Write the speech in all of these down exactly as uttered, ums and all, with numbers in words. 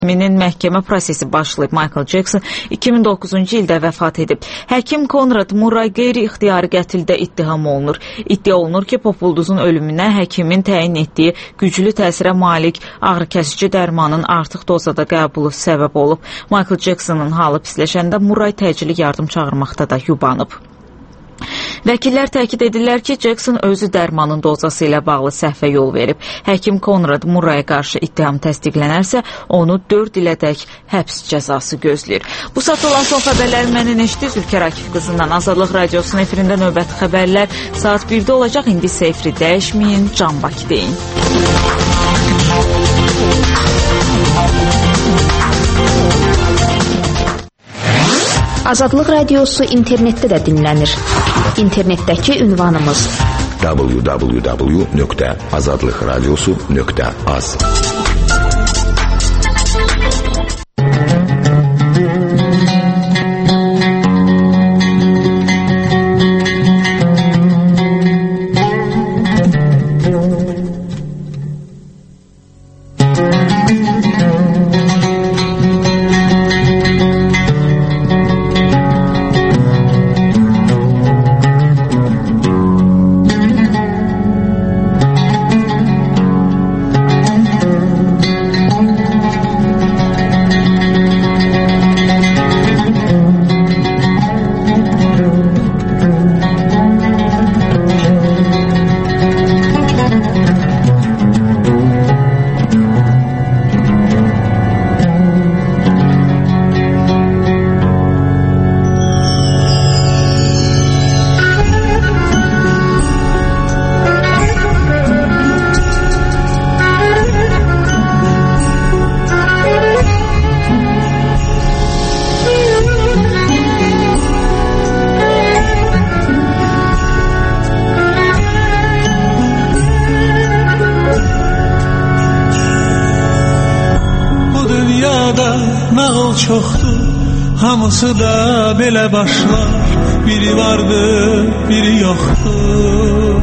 Minin məhkəmə prosesi başlayıb. Michael Jackson iki min doqquzuncu ildə vəfat edib. Həkim Conrad Murray qeyri-ixtiyari qətldə ittiham olunur. İddia olunur ki, Populduzun ölümünə həkimin təyin etdiyi güclü təsirə malik ağrı-kəsici dərmanın artıq dozada qəbulu səbəb olub. Michael Jacksonın halı pisləşəndə Murray təcili yardım çağırmaqda da yubanıb. Vəkillər təkid edirlər ki, Jackson özü dərmanın dozası ilə bağlı səhvə yol verib. Həkim Conrad Murraya qarşı ittiham təsdiqlənərsə, onu dörd ilədək həbs cəzası gözləyir. Bu saat olan son xəbərləri məndən eşitdiniz. Ülkər Akif qızından Azadlıq Radiosunun efirində növbəti xəbərlər saat birdə olacaq. İndi isə efiri dəyişməyin, Can Bakı deyin. Azadlıq Radiosu internetdə də dinlənir. İnternetdəki ünvanımız w w w nöqtə azadlıq radiosu nöqtə az. Çoxdur, hamısı da belə başlar. Biri vardır, biri yoxdur.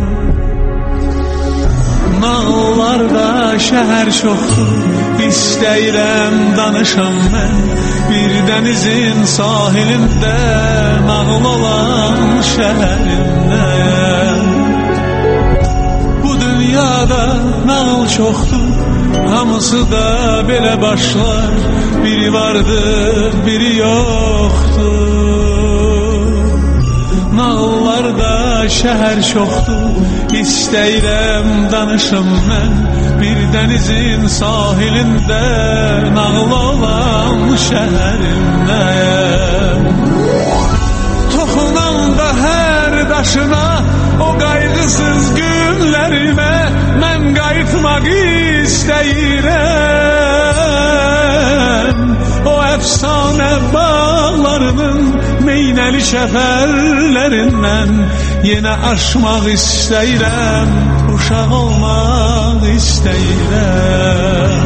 Nağıllarda şəhər çoxdur, istəyirəm danışam mən. Bir dənizin sahilində, nağıl olan şəhərindən. Bu dünyada nağıl çoxdur, hamısı da belə başlar. Biri vardır, biri yoxdur. Nağıllarda şəhər çoxdur, istəyirəm danışım mən. Bir dənizin sahilində, nağıl olan şəhərindən. Toxunan da hər daşına, o qayğısız günlərimə, mən qayıtmaq istəyirəm. O əfsanə bağlarının meynəli şəfərlərindən yenə aşmaq istəyirəm, uşaq olmaq istəyirəm.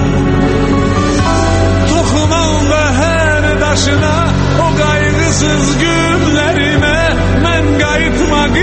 Toxunam və hər daşına, o qayğısız günlərimə, mən qayıtmaq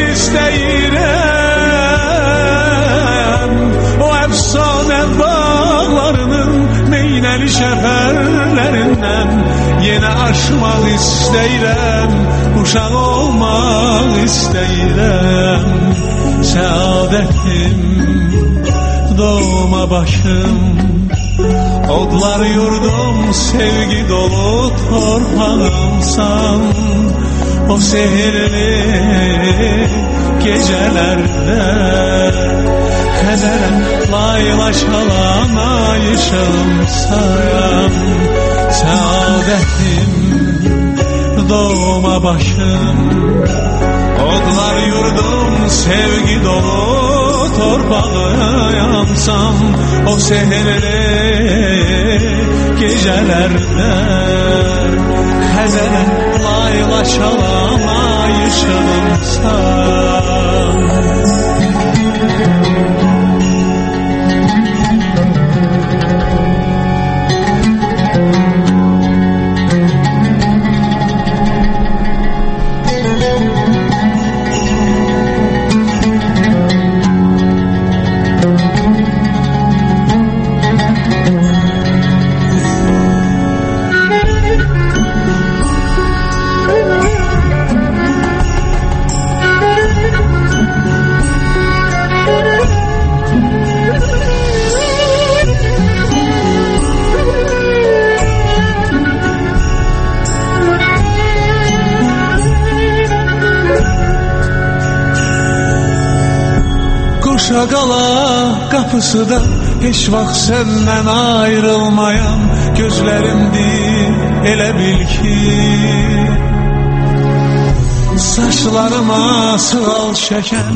istəyirəm. O əfsanə bağlarının meynəli şəfərlərindən yenə aşmaq istəyirəm, uşaq olmaq istəyirəm. Səadətim, doğma başım, odlar yurdum, sevgi dolu torpağımsan. O sehirli gecələrdə Xəzərəm layla çalan ay ışığımsan. Səadətim, doğma başım, odlar yurdum, sevgi dolu torpağımsan. O sehirli gecələrdə Xəzərəm layla çalan ay ışığımsan. qapısı da heç vaxt səndən ayrılmayan gözlərimdir, elə bil ki saçlarıma sığal çəkən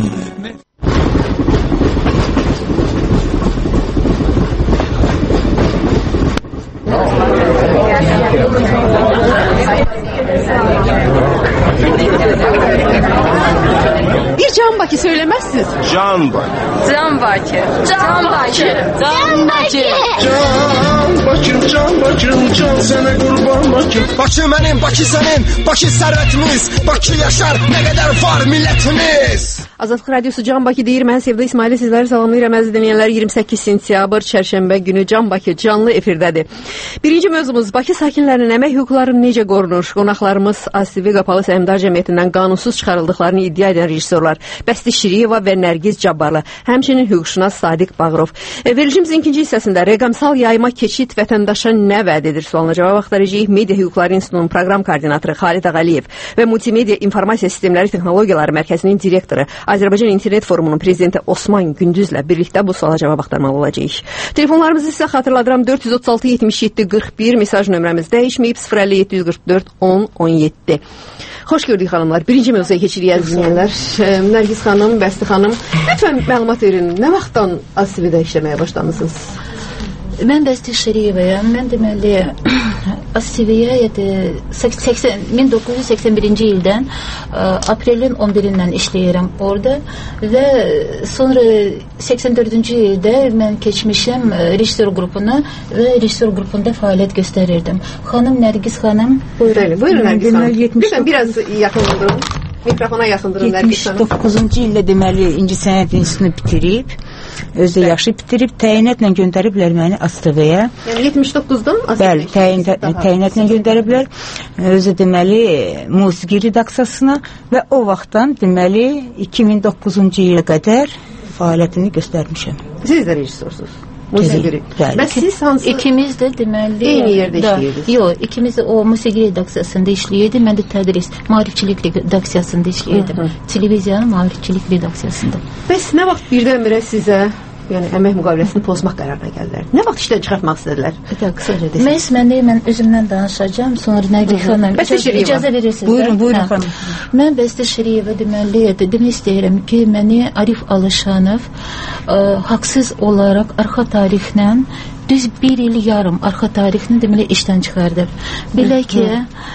Bir Can Bakı söylemezsiniz. Can Bakı. Can Bakı. Can Bakı. Can Bakı. Can Bakım, Can Bakım, Can sənə qurban Bakım. Bakı mənim, Bakı sənin, Bakı sərvətimiz, Bakı yaşar, nə qədər var millətimiz. Azadlıq Radyosu Can Bakı deyir. Mən Sevda İsmail'i sizləri salamlayıram əziz dinləyənlər. iyirmi səkkiz sentyabr çərşənbə günü Can Bakı canlı efirdədir. Birinci mövzumuz Bakı sakinlərinin əmək hüquqları necə qorunur? Qonaqlarımız A S V Qapalı Səhmdar Cəmiyyətindən qanunsuz çıxarıldıqlarını iddia edən rejissorlar Bəsti Şiriyeva və Nərgiz Cabbarlı, həmçinin hüquqşünas Sadiq Bağırov. E, verilişimizin ikinci hissəsində rəqəmsal yayma keçid vətəndaşa nə vəd edir sualına cavab axtaracağıq. Media Hüquqları İnstitutunun proqram koordinatoru Xalid Ağaliyev və Multimedia İnformasiya Sistemləri Texnologiyaları Mərkəzinin direktoru Azərbaycan İnternet Forumunun prezidenti Osman Gündüzlə birlikdə bu suala cavab axtarmalı olacağıq. Telefonlarımızı sizə xatırladıram. dörd yüz otuz altı yetmiş yeddi qırx bir mesaj nömrəmiz dəyişməyib. sıfır əlli yeddi yüz qırx dörd on on yeddi. Xoş gördük xanımlar. Birinci mövzuya keçirik əziz dinləyənlər. Nərgiz xanım, Bəsti xanım, lütfən məlumat verin. Nə vaxtdan A S V-də işləməyə başlamısınız? Mən Bəsti Şiriyevayam. Mən deməli A S V-yə min doqquz yüz səksən birinci ildən aprelin on birindən işləyirəm orada və sonra səksən dördüncü ildə mən keçmişəm rejissor qrupuna və rejissor qrupunda fəaliyyət göstərirdim. Xanım Nərgiz xanım, buyurun. Buyurun Nərgiz xanım. Lütfən biraz yaxınlandırın. Mikrofona yaxındırın Nərgiz xanım. yetmiş doqquzuncu ildə deməli İncəsənət İnstitutunu bitirib, özü də yaşı bitirib, təyinatla göndəriblər məni A S V-yə. Yəni yetmiş doqquzdan A S V-yə. Bəli, təyinatla göndəriblər. Özü deməli musiqi redaksiyasına və o vaxtdan deməli iki min doqquzuncu ilə qədər fəaliyyətini göstərmişəm. Siz də rejissorsunuz. Musiqi. Bəs siz hansı? İkimiz də deməli eyni yerdə işləyirdiniz. Yox, ikimiz də o musiqi redaksiyasında işləyirdik. Mən də tədris, maarifçilik redaksiyasında işləyirdim. Televiziyanın maarifçilik redaksiyasında. Bəs nə vaxt birdən-birə sizə, yəni əmək müqaviləsini pozmaq qərarına gəldilər? Nə vaxt işdən çıxartmaq istədilər? Qısaca desək. Məhz mən də mən özümdən danışacağam, sonra Nərgiz xanım icazə verirsiniz. Buyurun, buyurun xanım. Mən Bəsti Şiriyeva deməli demək istəyirəm ki, məni Arif Alışanov haqsız olaraq arxa tarixlə düz bir il yarım arxa tarixini deməli işdən çıxardı. Belə ki,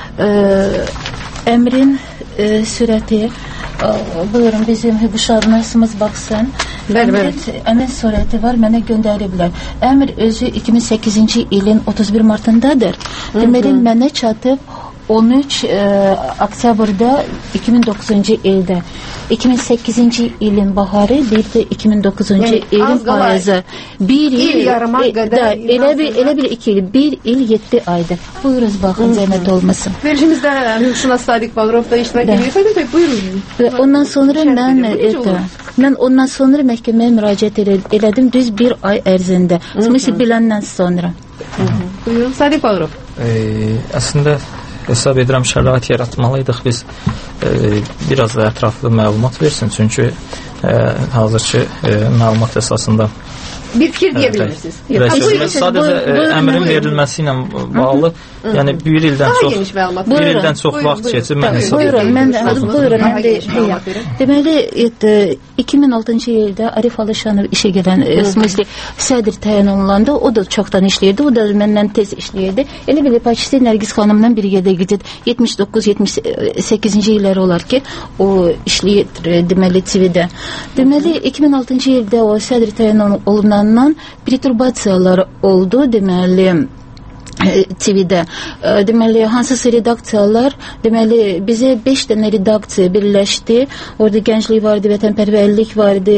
əmrin sürəti, buyurun bizim hüquqşünasımız baxsın. Əmrin surəti var, mənə göndəriblər. Əmr özü iki min səkkizinci ilin otuz bir martındadır. Deməli, mənə çatıb on üç oktyabrda iki min doqquzuncu ildə. iki min səkkizinci ilin baharı, bir də iki min doqquzuncu ilin payızı. Bir il yarıma qədər. Elə bir iki il, bir il yeddi aydır. Buyuruz, baxın, zəhmət olmasın. Verilişimizdə hüquqşünas Sadiq Bağırov da iştirak edir. Buyurun. Ondan sonra mən mən ondan sonra məhkəməyə müraciət elədim düz bir ay ərzində. Smisi biləndən sonra. Buyurun, Sadiq Bağırov. Əslində hesab edirəm şərait yaratmalıydıq biz e, biraz da ətraflı məlumat versin, çünki e, hazırki e, məlumat əsasında bir fikir deyə bilirsiniz. Sadəcə əmrin verilməsi ilə bağlı, yəni bir ildən çox bir ildən çox vaxt keçib mən hesab edirəm. Buyurun, mən deyəm. Deməli, iki min altıncı ildə Arif Alışanov işə gələn, smüsli sədr təyin olunanda, o da çoxdan işləyirdi, o da məndən tez işləyirdi. Elə bir Pakistan Nərgiz xanımla birgədə gidib yetmiş doqquz yetmiş səkkizinci illəri olar ki, o işləyir, deməli, T V-də. Deməli, iki min altıncı ildə o sədr təyin olunan perturbasiyalar oldu, deməli T V-də. Deməli, hansısa redaksiyalar, deməli, bizə beş dənə redaksiya birləşdi. Orada gənclik vardı, vətənpərvərlik vardı,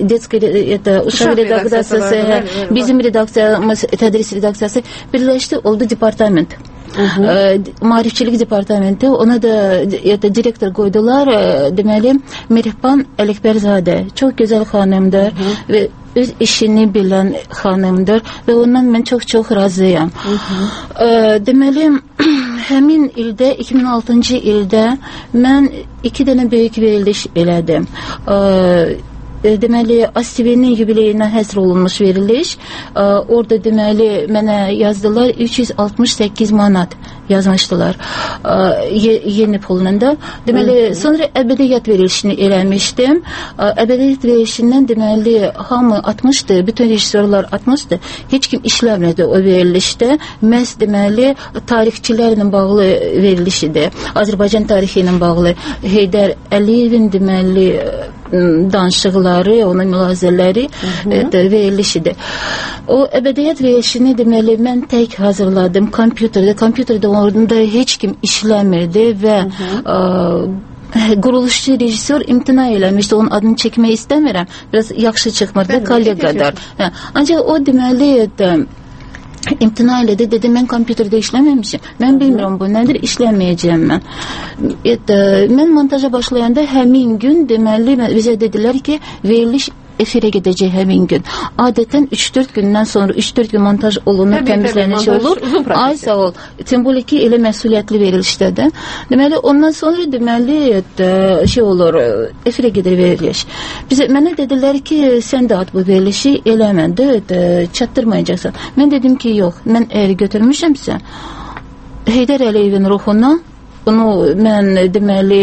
uşaq redaksiyası, bizim redaksiyamız, tədris redaksiyası birləşdi, oldu departament. Maarifçilik departamenti, ona da direktor qoydular, deməli, Mirihban Ələkbərzadə. Çox gözəl xanımdır və öz işini bilən xanımdır və ondan mən çox-çox razıyam. Deməli, həmin ildə, iki min altıncı ildə mən iki dənə böyük veriliş elədim. deməli ASTV-nin yubileyinə həsr olunmuş veriliş. E, orada deməli mənə yazdılar üç yüz altmış səkkiz manat yazmışdılar e, yeni pulunda. Deməli sonra əbədiyyat verilişini eləmişdim. E, əbədiyyat verilişindən deməli hamı atmışdı, bütün rejissorlar atmışdı. Heç kim işləmədi o verilişdə. Məhz deməli tarixçilərlə bağlı veriliş idi. Azərbaycan tarixi ilə bağlı Heydər Əliyevin deməli danışıqları, onun mülahizələri veriliş idi. O əbədiyyat verilişini deməli mən tək hazırladım kompüterdə. Kompüterdə orada heç kim işləmirdi və ə, quruluşçu rejissor imtina eləmişdi. Onun adını çəkmək istəmirəm. Biraz yaxşı çıxmırdı kolleqalar. Hə, ancaq o deməli də imtina elədi, dedi mən kompüterdə işləməmişim. Mən bilmirəm bu nədir, işləməyəcəyəm mən. Et, mən montaja başlayanda həmin gün deməli bizə dedilər ki, veriliş efirə gedəcək həmin gün. Adətən üç dörd gündən sonra üç dörd gün montaj olunur, təmizləniş olur. Ay sağ ol. Təbii ki, elə məsuliyyətli verilişdədir. Deməli ondan sonra deməli şey olur, efirə gedir veriliş. Bizə mənə dedilər ki, sən də at bu verilişi eləməndə çatdırmayacaqsan. Mən dedim ki, yox. Mən əgər götürmüşəmsə Heydər Əliyevin ruhuna bunu mən deməli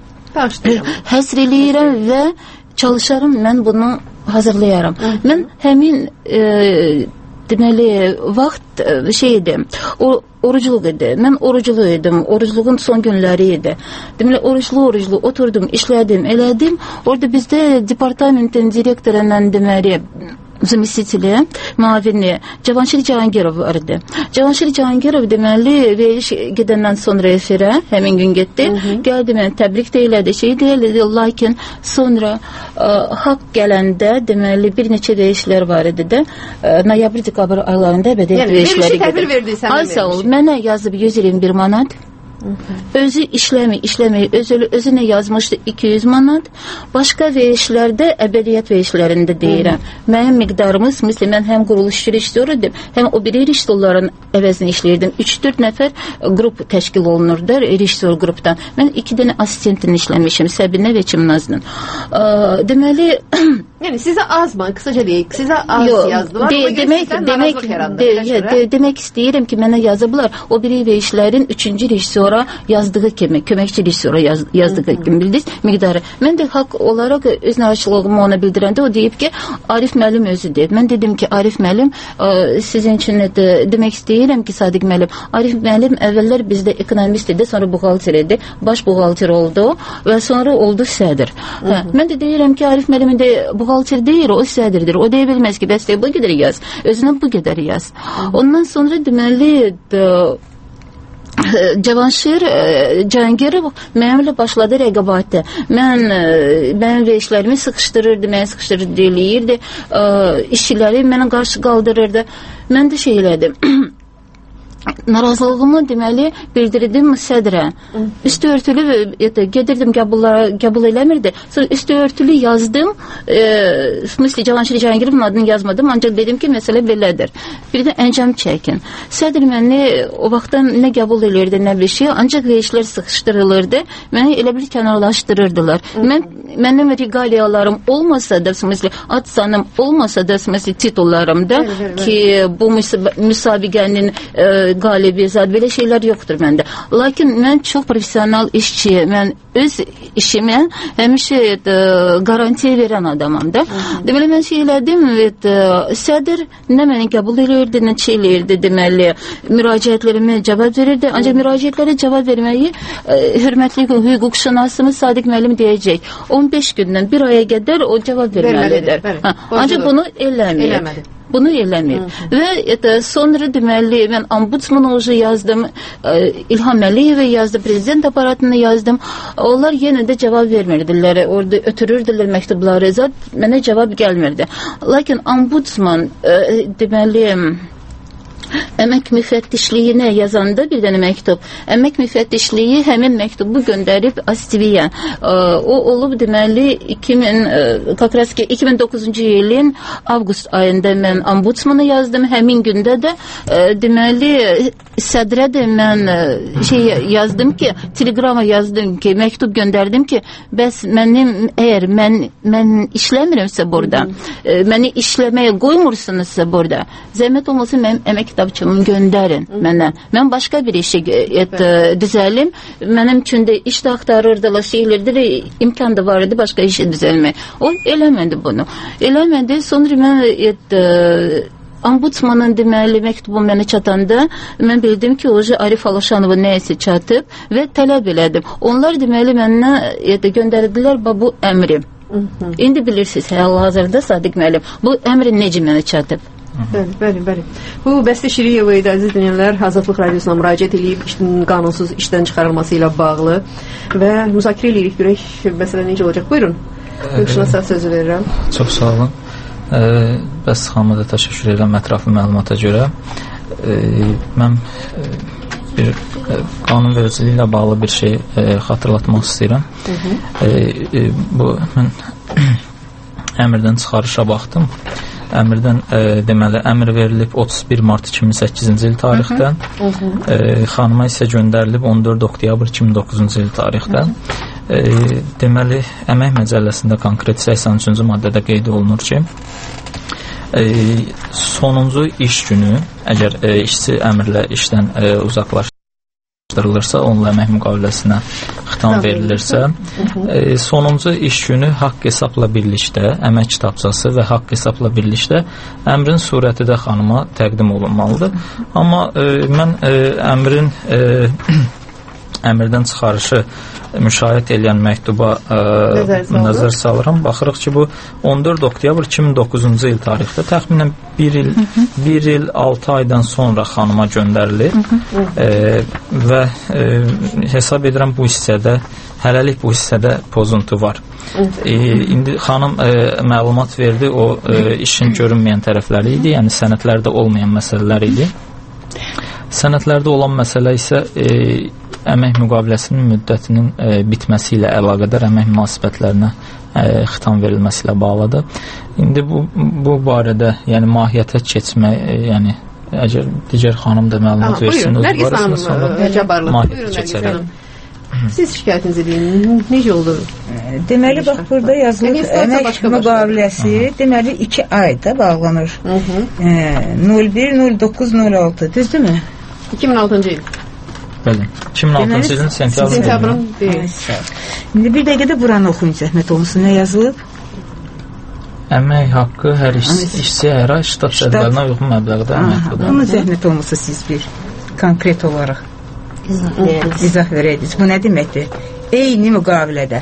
həsr eləyirəm və çalışarım, mən bunu hazırlayaram. Hı -hı. Mən həmin e, deməli vaxt e, şeydi, o orucluq idi. Mən oruclu idim. Orucluğun son günləri idi. Deməli oruclu oruclu oturdum, işlədim, elədim. Orada bizdə departamentin direktorundan deməli zamestители, mavini Cavanşir Cahangirov vardı. Cavanşir Cahangirov deməli veriş gedəndən sonra efirə həmin gün getdi. Hı -hı. Gəldi mən təbrik də elədi, şey də elədi. Lakin sonra ə, haqq gələndə deməli bir neçə verişlər var idi də. Ə, noyabr dekabr aylarında əbədiyyat yəni, verişləri gedir. Ay sağ ol. Mənə yazıb yüz iyirmi bir manat. Özü işləmi, işləmi, özü, özünə yazmışdı iki yüz manat. Başqa verişlərdə, əbədiyyat verişlərində deyirəm. Mənim miqdarımız, məsələn, mən həm quruluşçu rejissor idim, həm o biri rejissorların əvəzini işləyirdim. üç dörd nəfər qrup təşkil olunurdu, rejissor qrupdan. Mən iki dənə asistentin işləmişim, Səbinə və Çimnazla. Deməli, yəni sizə az mı? Qısaca deyək, sizə az Yo, yazdılar. De, demək, demək, de, de, demək istəyirəm ki, mənə yazıblar. O biri verişlərin üçüncü rejissora yazdığı kimi, köməkçi rejissora yaz, yazdığı kimi bildiniz miqdarı. Mən də haqq olaraq öz narazılığımı ona bildirəndə o deyib ki, Arif müəllim özü deyib. Mən dedim ki, Arif müəllim ə, sizin üçün də, demək istəyirəm ki, Sadiq müəllim, Arif müəllim əvvəllər bizdə ekonomist idi, sonra buğalter idi, baş buğalter oldu və sonra oldu sədr. Hə, mən də deyirəm ki, Arif müəllimin də buğalter deyir, o sədrdir. O deyə bilməz ki, bəs də bu qədər yaz, özünə bu qədər yaz. Ondan sonra deməli də, Cavanşir Cahangirov mənimlə başladı rəqabətə. Mən mənim verişlərimi sıxışdırırdı, məni sıxışdırırdı, deyilirdi. İşçiləri mənə qarşı qaldırırdı. Mən də şey elədim. Narazılığımı deməli bildirdim sədrə. Üstü örtülü gedirdim, qəbullara qəbul eləmirdi. Sonra üstü örtülü yazdım. E, Müsli Cavanşir Cahangirovun adını yazmadım, ancaq dedim ki, məsələ belədir. Bir də əncam çəkin. Sədr məni o vaxtdan nə qəbul elirdi, nə bir şey, ancaq verişlər sıxışdırılırdı. Məni elə bir kənarlaşdırırdılar. Mən mənim reqaliyalarım olmasa da, müsli ad sanım olmasa da, müsli titullarımda ki, bu müsabiqənin e, qalibi zad, belə şeylər yoxdur məndə. Lakin mən çox professional işçiyəm. Mən öz işimə həmişə garantiya verən adamam da. Deməli, mən şey elədim, et, sədr nə məni qəbul edirdi, nə şey edirdi, deməli, müraciətlərimə cavab verirdi. Ancaq müraciətlərə cavab verməyi e, hörmətli hüquqşünasımız Sadiq müəllim deyəcək. on beş gündən bir aya qədər o cavab verməlidir. Ha, ancaq bunu eləmir. Bunu eləmir. Və et, sonra deməli, mən ombudsmana ucu yazdım, e, İlham Əliyevə yazdım, prezident aparatına yazdım. Onlar yenə də cavab vermirdilər. Orada ötürürdülər məktubları, zat mənə cavab gəlmirdi. Lakin ombudsman e, deməli Əmək müfəttişliyinə yazanda bir dənə məktub. Əmək müfəttişliyi həmin məktubu göndərib Astiviyə. O olub deməli iki min iki min doqquzuncu ilin avqust ayında mən ombudsmana yazdım. Həmin gündə də deməli sədrə də mən şey yazdım ki, telegrama yazdım ki, məktub göndərdim ki, bəs mənim əgər mən mən işləmirəmsə burada, məni işləməyə qoymursunuzsa burada, zəhmət olmasa mənim əmək kitabçımı göndərin məndən. Mən başqa bir işi et, düzəlim. Mənim üçün də iş də axtarırdılar, şeylərdə imkan da var idi başqa işi düzəlmək. O eləmədi bunu. Eləmədi. Sonra mən et, ombudsmanın deməli məktubu mənə çatanda mən bildim ki, o Arif Alaşanova nəyəsə çatıb və tələb elədim. Onlar deməli mənə göndərdilər bu əmri. İndi bilirsiniz, hal-hazırda Sadiq müəllim, bu əmri necə mənə çatıb? Bəli, bəli, bəli. Bu Bəstə Şiriyeva idi, əziz dinləyənlər, Azadlıq Radiosuna müraciət edib işin qanunsuz işdən çıxarılması ilə bağlı və müzakirə edirik. Görək, məsələ necə olacaq? Buyurun. Hüquqşuna sağ sözü verirəm. Çox sağ olun. E, bəs xanıma da təşəkkür edirəm ətraflı məlumata görə. E, mən e, bir e, qanunvericiliyi ilə bağlı bir şey e, xatırlatmaq istəyirəm. E, e, bu mən əmrdən çıxarışa baxdım. Əmrdən e, deməli əmr verilib otuz bir mart iki min səkkizinci il tarixdən, e, xanıma isə göndərilib on dörd oktyabr iki min doqquzuncu il tarixdən. E, deməli əmək məcəlləsində konkret səksən üçüncü maddədə qeyd olunur ki, e, sonuncu iş günü əgər e, işçi əmrlə işdən e, uzaqlaşdırılırsa, onunla əmək müqaviləsinə xitam verilirsə, e, sonuncu iş günü haqq hesabla birlikdə əmək kitabçası və haqq hesabla birlikdə əmrin surəti də xanıma təqdim olunmalıdır. Amma e, mən e, əmrin e, əmrdən çıxarışı müşahidə edən məktuba e, nəzər salıram. Baxırıq ki, bu on dörd oktyabr iki min doqquzuncu il tarixdə təxminən bir il, bir il altı aydan sonra xanıma göndərilir e, və e, hesab edirəm bu hissədə, hələlik bu hissədə pozuntu var. E, indi xanım e, məlumat verdi, o e, işin görünməyən tərəfləri idi, yəni sənədlərdə olmayan məsələlər idi. Sənədlərdə olan məsələ isə e, əmək müqaviləsinin müddətinin e, bitməsi ilə əlaqədar əmək münasibətlərinə e, xitam verilməsi ilə bağlıdır. İndi bu, bu barədə yəni mahiyyətə keçmək, e, yəni əgər digər xanım da məlumat versin, buyurun, Nərgiz xanım, mahiyyətə keçərək. Siz şikayətinizi deyin, necə oldu? Deməli, bax, burada yazılır, əmək müqaviləsi, deməli, iki ayda bağlanır. nöl bir nöl doqquz nöl altı, düzdür mü? iki min altıncı il. Bəli, iki min altıncı ilin sentyabrın deyil. İndi bir dəqiqə də buranı oxuyun, zəhmət olunsun, nə yazılıb? Əmək haqqı hər iş, işçi hər ay ştat cədvəlinə uyğun məbləğdə əməkdir. Bunu zəhmət olmasa siz bir konkret olaraq izah verəydiniz. Bu nə deməkdir? Eyni müqavilədə.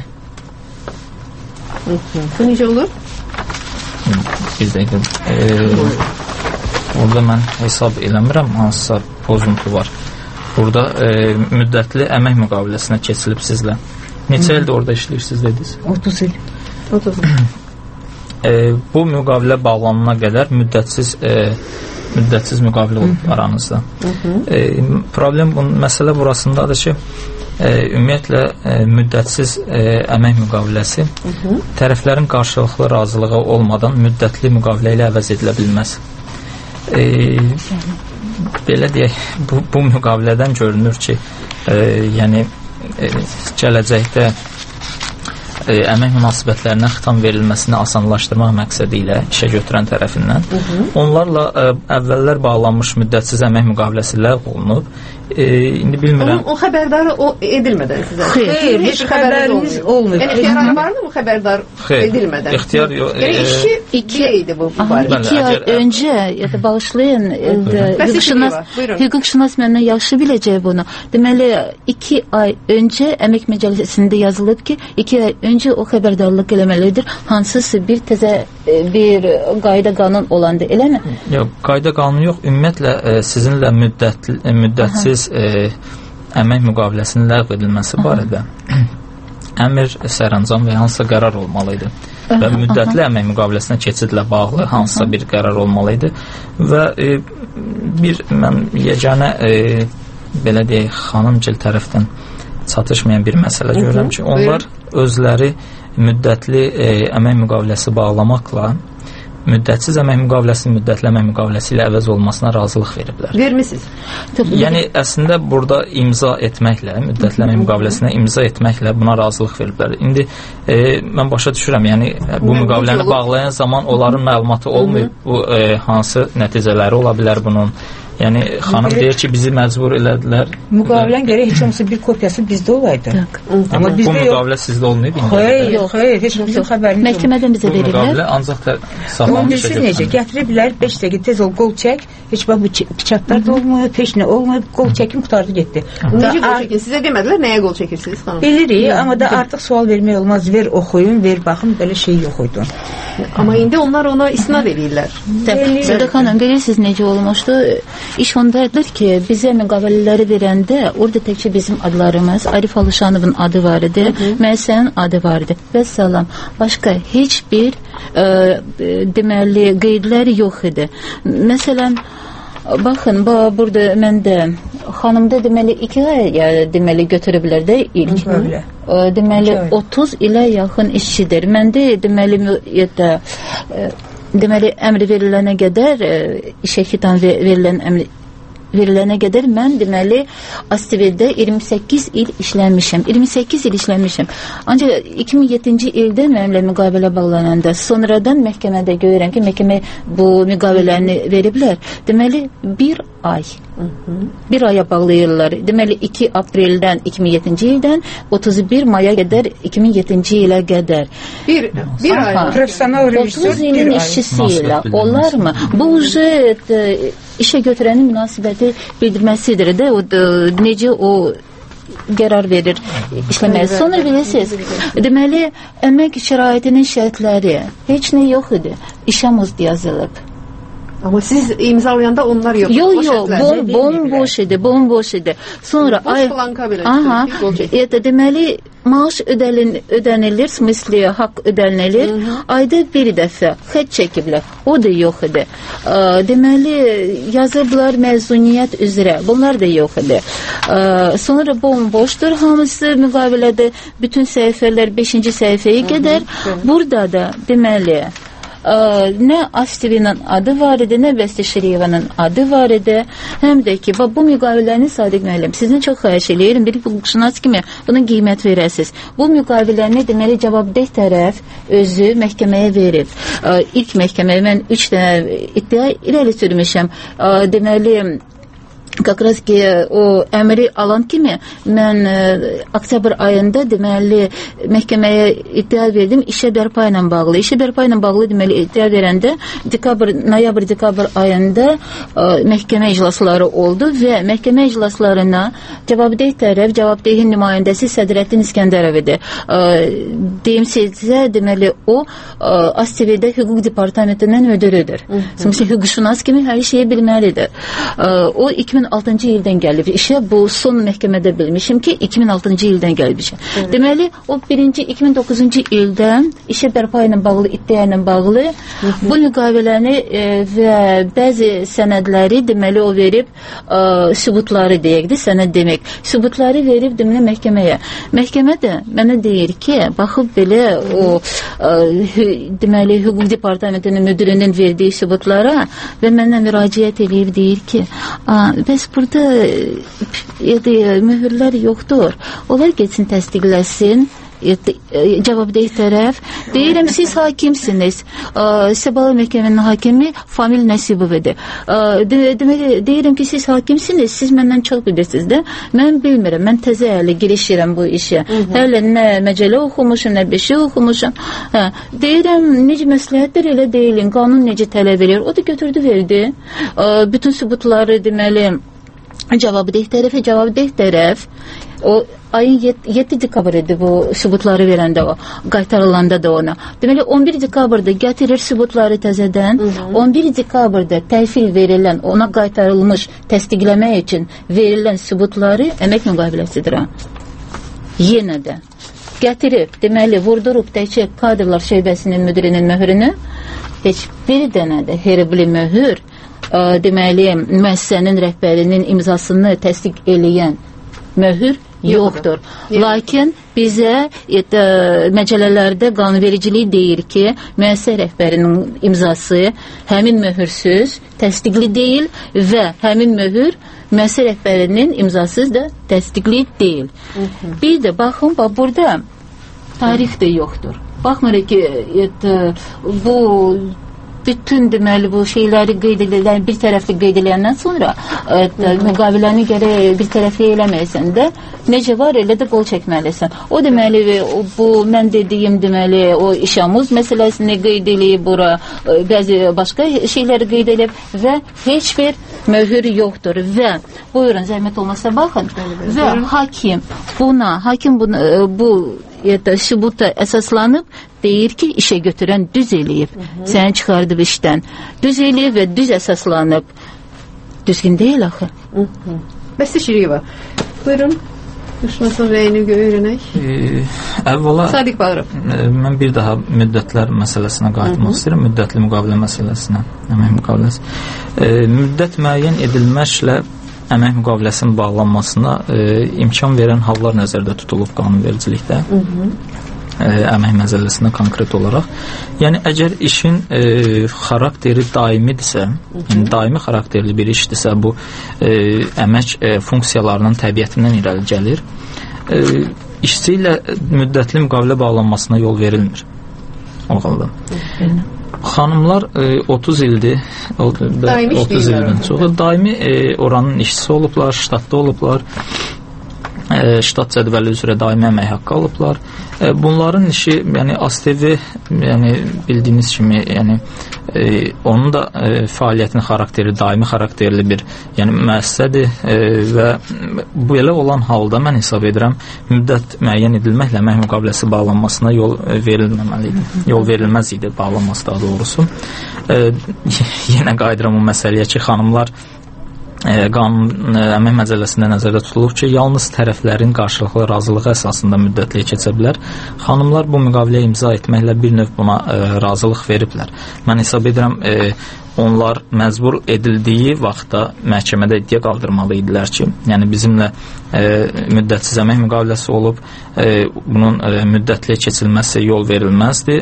Bu necə olur? Bir dəqiqə. E, orada mən hesab eləmirəm, hansısa pozuntu var. Burada e, müddətli əmək müqaviləsinə keçilib sizlə. Neçə ildir orada işləyirsiniz dediniz? otuz il. otuz il. E, bu müqavilə bağlanana qədər müddətsiz e, müddətsiz müqavilə olub aranızda. E, problem, bu, məsələ burasındadır ki, e, ümumiyyətlə e, müddətsiz e, əmək müqaviləsi Hı -hı. tərəflərin qarşılıqlı razılığı olmadan müddətli müqavilə ilə əvəz edilə bilməz. E, belə deyək, bu, bu müqavilədən görünür ki, e, yəni e, gələcəkdə e, əmək münasibətlərinə xitam verilməsini asanlaşdırmaq məqsədi ilə işə götürən tərəfindən Hı -hı. onlarla e, əvvəllər bağlanmış müddətsiz əmək müqaviləsi ləğv olunub. E, indi bilmirəm. Onun o xəbərdarı o edilmədən sizə. Xeyr, heç xəbəriniz olmuyor. Yəni ixtiyarı vardı mı xəbərdar Xeyr, edilmədən? İxtiyar yox. Yəni işi iki idi bu, bu barədə. İki ay öncə, ya da bağışlayın, hüquqşünas məndən yaxşı biləcək bunu. Deməli, iki ay öncə əmək məcəlləsində yazılıb ki, iki ay öncə o xəbərdarlıq eləməlidir. Hansısa bir təzə bir qayda qanun olandı, eləmi? Yox, qayda qanun yox. Ümumiyyətlə e, sizinlə müddətli, müddətsiz e, əmək müqaviləsinin ləğv edilməsi barədə əmr, sərəncam və hansısa qərar olmalı idi. və müddətli əmək müqaviləsinə keçidlə bağlı hansısa bir qərar olmalı idi və e, bir mən yeganə e, belə deyək xanımcıl tərəfdən çatışmayan bir məsələ görürəm ki, onlar özləri müddətli e, əmək müqaviləsi bağlamaqla müddətsiz əmək müqaviləsi müddətli əmək müqaviləsi ilə əvəz olmasına razılıq veriblər. Vermisiniz? Yəni əslində burada imza etməklə, müddətli əmək müqaviləsinə imza etməklə buna razılıq veriblər. İndi e, mən başa düşürəm, yəni bu müqaviləni bağlayan zaman onların məlumatı olmayıb, bu e, hansı nəticələri ola bilər bunun. Yəni xanım deyir ki, bizi məcbur elədilər. Müqavilən görə heç olmasa bir kopyası bizdə olaydı. Amma bu müqavilə sizdə olmayıb. Xeyr, yox, xeyr, heç bizim xəbərimiz yox. Məhkəmədən bizə veriblər. Müqavilə ancaq saxlanmışa götürülür. Necə gətiriblər, beş dəqiqə tez ol, qol çək. Heç bax bu piçatlar da olmuyor, peşnə olmuyor, qol çəkim qutardı getdi. Necə qol çəkin? Sizə demədilər nəyə qol çəkirsiniz xanım? Bilirik, amma da artıq sual vermək olmaz. Ver oxuyun, ver baxın, belə şey yox idi. Amma indi onlar ona istinad edirlər. Sədə xanım, bilirsiniz necə olmuşdu? İş ondadır ki, bizə müqavilələri verəndə orada təkcə bizim adlarımız, Arif Alışanovun adı var idi, müəssisənin adı var idi. Və salam. Başqa heç bir e, deməli qeydləri yox idi. Məsələn, baxın, bu, burada məndə xanımda deməli iki ay ya, deməli götürüblər də ilk. E, deməli otuz ilə yaxın işçidir. Məndə deməli yətə, e, deməli əmr verilənə qədər e, işə xitam verilən əmr verilənə qədər mən deməli Astivedə iyirmi səkkiz il işləmişəm. iyirmi səkkiz il işləmişəm. Ancaq iki min yeddinci ildə mənimlə müqavilə bağlananda sonradan məhkəmədə görürəm ki, məhkəmə bu müqaviləni veriblər. Deməli bir ay. Bir aya bağlayırlar. Deməli iki apreldən iki min yeddinci ildən otuz bir maya qədər iki min yeddinci ilə qədər. Bir bir ay. Professional rejissor otuz ilin işçisi ilə olarmı? Bu uje işə götürənin münasibəti bildirməsidir də, o da, necə o qərar verir işləməyə. Sonra bilirsiniz, deməli əmək şəraitinin şərtləri heç nə yox idi. İşamız yazılıb. Amma siz imzalayanda onlar yox. Yox, yox, bom, bomboş idi, bomboş idi. Sonra boş ay, blanka belə. Aha, yəni deməli maaş ödəlin, ödənilir, smısli haqq ödənilir. Hı -hı. Ayda bir dəfə xət çəkiblər. O da yox idi. Ə, deməli yazıblar məzuniyyət üzrə. Bunlar da yox idi. Ə, sonra bomboşdur hamısı müqavilədə bütün səhifələr beşinci səhifəyə qədər. Burada da deməli Ə, nə Astivenin adı var idi, nə Bəstəşiriyevanın adı var idi. Həm də ki, bu müqaviləni Sadiq müəllim, sizdən çox xahiş eləyirəm, bir hüquqşünas kimi buna qiymət verəsiniz. Bu müqaviləni deməli cavabdeh tərəf özü məhkəməyə verib. Ə, ilk məhkəməyə mən üç dənə iddia irəli sürmüşəm. Ə, deməli Qaqraz ki, o əmri alan kimi mən e, oktyabr ayında deməli məhkəməyə iddia verdim işə bərpa ilə bağlı. İşə bərpa ilə bağlı deməli iddia verəndə dekabr, noyabr, dekabr ayında e, məhkəmə iclasları oldu və məhkəmə iclaslarına cavabdeh tərəf, cavabdehin nümayəndəsi Sədrəddin İskəndərov idi. E, deyim sizə, deməli o e, Astivedə hüquq departamentinin müdürüdür. Məsələn, hüquqşünas kimi hər şeyi bilməlidir. E, o iki min altıncı ildən gəlib işə, bu son məhkəmədə bilmişim ki iki min altıncı ildən gəlib işə. Evet. Deməli o birinci iki min doqquzuncu ildən işə bərpa ilə bağlı, iddia ilə bağlı Hı -hı. bu müqaviləni e, və bəzi sənədləri deməli o verib e, sübutları deyəkdir, sənəd demək. Sübutları verib deməli məhkəməyə. Məhkəmə də mənə deyir ki, baxıb belə o e, deməli hüquq departamentinin müdürünün verdiyi sübutlara və mənə müraciət edib deyir ki, bəs burada e, mühürlər yoxdur. Onlar geçsin təsdiqləsin. Cavabdeh tərəf. Deyirəm, siz hakimsiniz. Səbalı məhkəmənin hakimi Famil Nəsibovidir. Deməli, deyirəm ki, siz hakimsiniz, siz məndən çox bilirsiniz də. Mən bilmirəm, mən təzə əli girişirəm bu işə. Hələ nə məcəllə oxumuşum, nə bir şey oxumuşum. Hə, deyirəm, necə məsləhətdir, elə deyilin, qanun necə tələb edir. O da götürdü, verdi. Bütün sübutları deməli cavabdeh tərəfə, cavabdeh tərəf o ayın yeddi dekabr idi bu sübutları verəndə o, qaytarılanda da ona. Deməli on bir dekabrda gətirir sübutları təzədən, Hı -hı. on bir dekabrda təhvil verilən, ona qaytarılmış təsdiqləmək üçün verilən sübutları əmək müqaviləsidir. Yenə də gətirib, deməli, vurdurub təkcə kadrlar şöbəsinin müdirinin möhrünü, heç bir dənə də heribli möhür, ə, deməli, müəssisənin rəhbərinin imzasını təsdiq eləyən möhür yoxdur. Lakin bizə et, ə, məcəllələrdə qanunvericilik deyir ki, müəssisə rəhbərinin imzası həmin möhürsüz təsdiqli deyil və həmin möhür müəssisə rəhbərinin imzasız da təsdiqli deyil. Hı -hı. Bir də baxın, bax, burada tarix də yoxdur. Baxmırıq ki, et, bu bütün deməli bu şeyləri qeyd edilən, bir tərəfli qeyd ediləndən sonra et, müqaviləni gərək bir tərəfli eləməyəsən də necə var, elə də qol çəkməlisən. O deməli, bu mən dediyim deməli, o işamuz məsələsini qeyd edib bura, bəzi başqa şeyləri qeyd edib və heç bir möhür yoxdur və buyurun, zəhmət olmasa baxın və hakim buna, hakim buna, bu ya sübuta əsaslanıb deyir ki, işə götürən düz eləyib. Səni çıxardıb işdən. Düz eləyib və düz əsaslanıb. Düzgün deyil axı. Bəs Şiriyeva, buyurun. Düşməsin rəyini öyrənək. Əvvəla, Sadiq Bağırov. Mən bir daha müddətlər məsələsinə qayıtmaq istəyirəm. Müddətli müqavilə məsələsinə. Əmək müqaviləsi. E, müddət müəyyən edilməklə əmək müqaviləsinin bağlanmasına e, imkan verən hallar nəzərdə tutulub qanunvericilikdə. Hı -hı. E, əmək məcəlləsində konkret olaraq. Yəni, əgər işin e, xarakteri daimidirsə, yəni daimi xarakterli bir işdirsə, bu e, əmək e, funksiyalarının təbiətindən irəli gəlir. E, işçi ilə müddətli müqavilə bağlanmasına yol verilmir. O halda. Xanımlar e, otuz ildir, daimi otuz ildən çox daimi e, oranın işçisi olublar, ştatda olublar. E, ştat cədvəli üzrə daimi əmək haqqı alıblar. E, bunların işi, yəni A S T V, yəni bildiyiniz kimi, yəni e, onun da e, fəaliyyətinin xarakteri daimi xarakterli bir, yəni müəssisədir e, və belə olan halda mən hesab edirəm müddət müəyyən edilməklə əmək müqaviləsi bağlanmasına yol verilməməli idi. Yol verilməz idi bağlanması daha doğrusu. E, yenə qayıdıram o məsələyə ki, xanımlar E, qanun e, əmək məcəlləsində nəzərdə tutulur ki, yalnız tərəflərin qarşılıqlı razılığı əsasında müddətliyə keçə bilər. Xanımlar bu müqaviləyə imza etməklə bir növ buna e, razılıq veriblər. Mən hesab edirəm, e, onlar məcbur edildiyi vaxtda məhkəmədə iddia qaldırmalı idilər ki, yəni bizimlə e, müddətsiz əmək müqaviləsi olub, e, bunun e, müddətliyə keçilməsi yol verilməzdir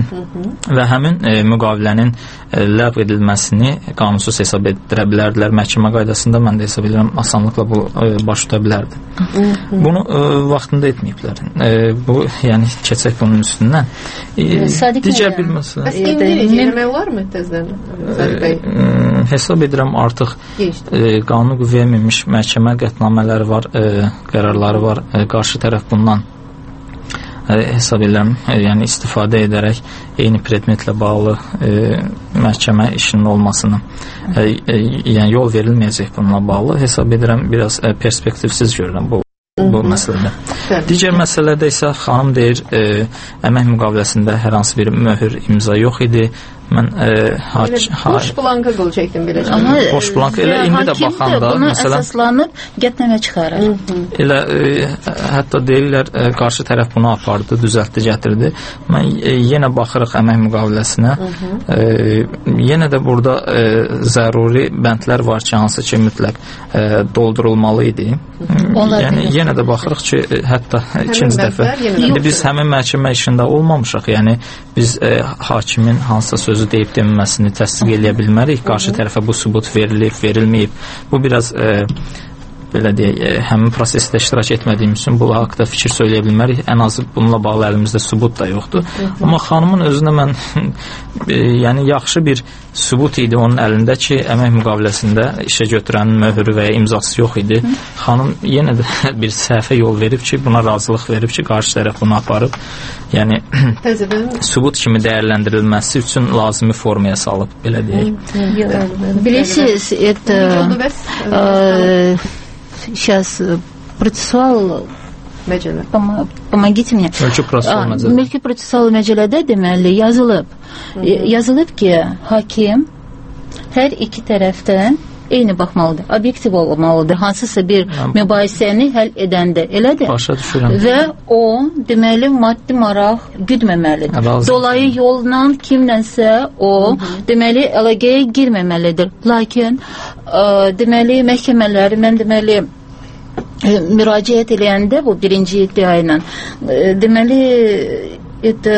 və həmin e, müqavilənin e, ləğv edilməsini qanunsuz hesab edirə bilərdilər. Məhkəmə qaydasında mən də hesab edirəm, asanlıqla bu e, baş tuta bilərdi. Bunu e, vaxtında etməyiblər. E, bu, yəni keçək bunun üstündən. E, digər bir məsələ. Bəs indi eləmək olar mı təzdən? E, hesab edirəm artıq e, qanun qüvvəyə minmiş məhkəmə qətnamələri var, e, qərarları var. E, qarşı tərəf bundan e, hesab edirəm, e, yəni istifadə edərək eyni predmetlə bağlı e, məhkəmə işinin olmasını e, e, yəni yol verilməyəcək bununla bağlı hesab edirəm, biraz e, perspektivsiz görürəm bu bu məsələdə. Digər məsələdə isə xanım deyir, e, əmək müqaviləsində hər hansı bir möhür imza yox idi. Mən e, haç, boş blanka qol çəkdim belə. Boş blanka elə indi də baxanda buna məsələn əsaslanıb qətnamə çıxarır. Elə e, hətta deyirlər e, qarşı tərəf bunu apardı, düzəltdi, gətirdi. Mən e, yenə baxırıq əmək müqaviləsinə. E, yenə də burada e, zəruri bəndlər var ki, hansı ki mütləq e, doldurulmalı idi. Onlar yəni yenə də baxırıq ki, e, hətta ikinci dəfə indi biz həmin məhkəmə işində olmamışıq. Yəni biz e, hakimin hansısa sözü deyib deməsini təsdiq eləyə bilmərik. Qarşı tərəfə bu sübut verilib, verilməyib. Bu biraz e, belə deyək, e, həmin prosesdə iştirak etmədiyim üçün bu haqda fikir söyləyə bilmərik. Ən azı bununla bağlı əlimizdə sübut da yoxdur. Amma xanımın özünə mən e, yəni yaxşı bir sübut idi onun əlində ki, əmək müqaviləsində işə götürənin möhürü və ya imzası yox idi. Xanım yenə də bir səhvə yol verib ki, buna razılıq verib ki, qarşı tərəf bunu aparıb. Yəni sübut kimi dəyərləndirilməsi üçün lazımi formaya salıb, belə deyək. Bilirsiniz, это сейчас процессуал məcəllə. Помогите мне. Mülki prosessual məcəllədə deməli yazılıb. Yazılıb ki, hakim hər iki tərəfdən eyni baxmalıdır, obyektiv olmalıdır. Hansısa bir mübahisəni həll edəndə, elədir? Başa düşürəm. Və o, deməli, maddi maraq güdməməlidir. Dolayı yolla kimlənsə o, deməli, əlaqəyə girməməlidir. Lakin, ə, deməli, məhkəmələri, mən deməli, ə, müraciət eləyəndə bu birinci iddia ilə, deməli, et,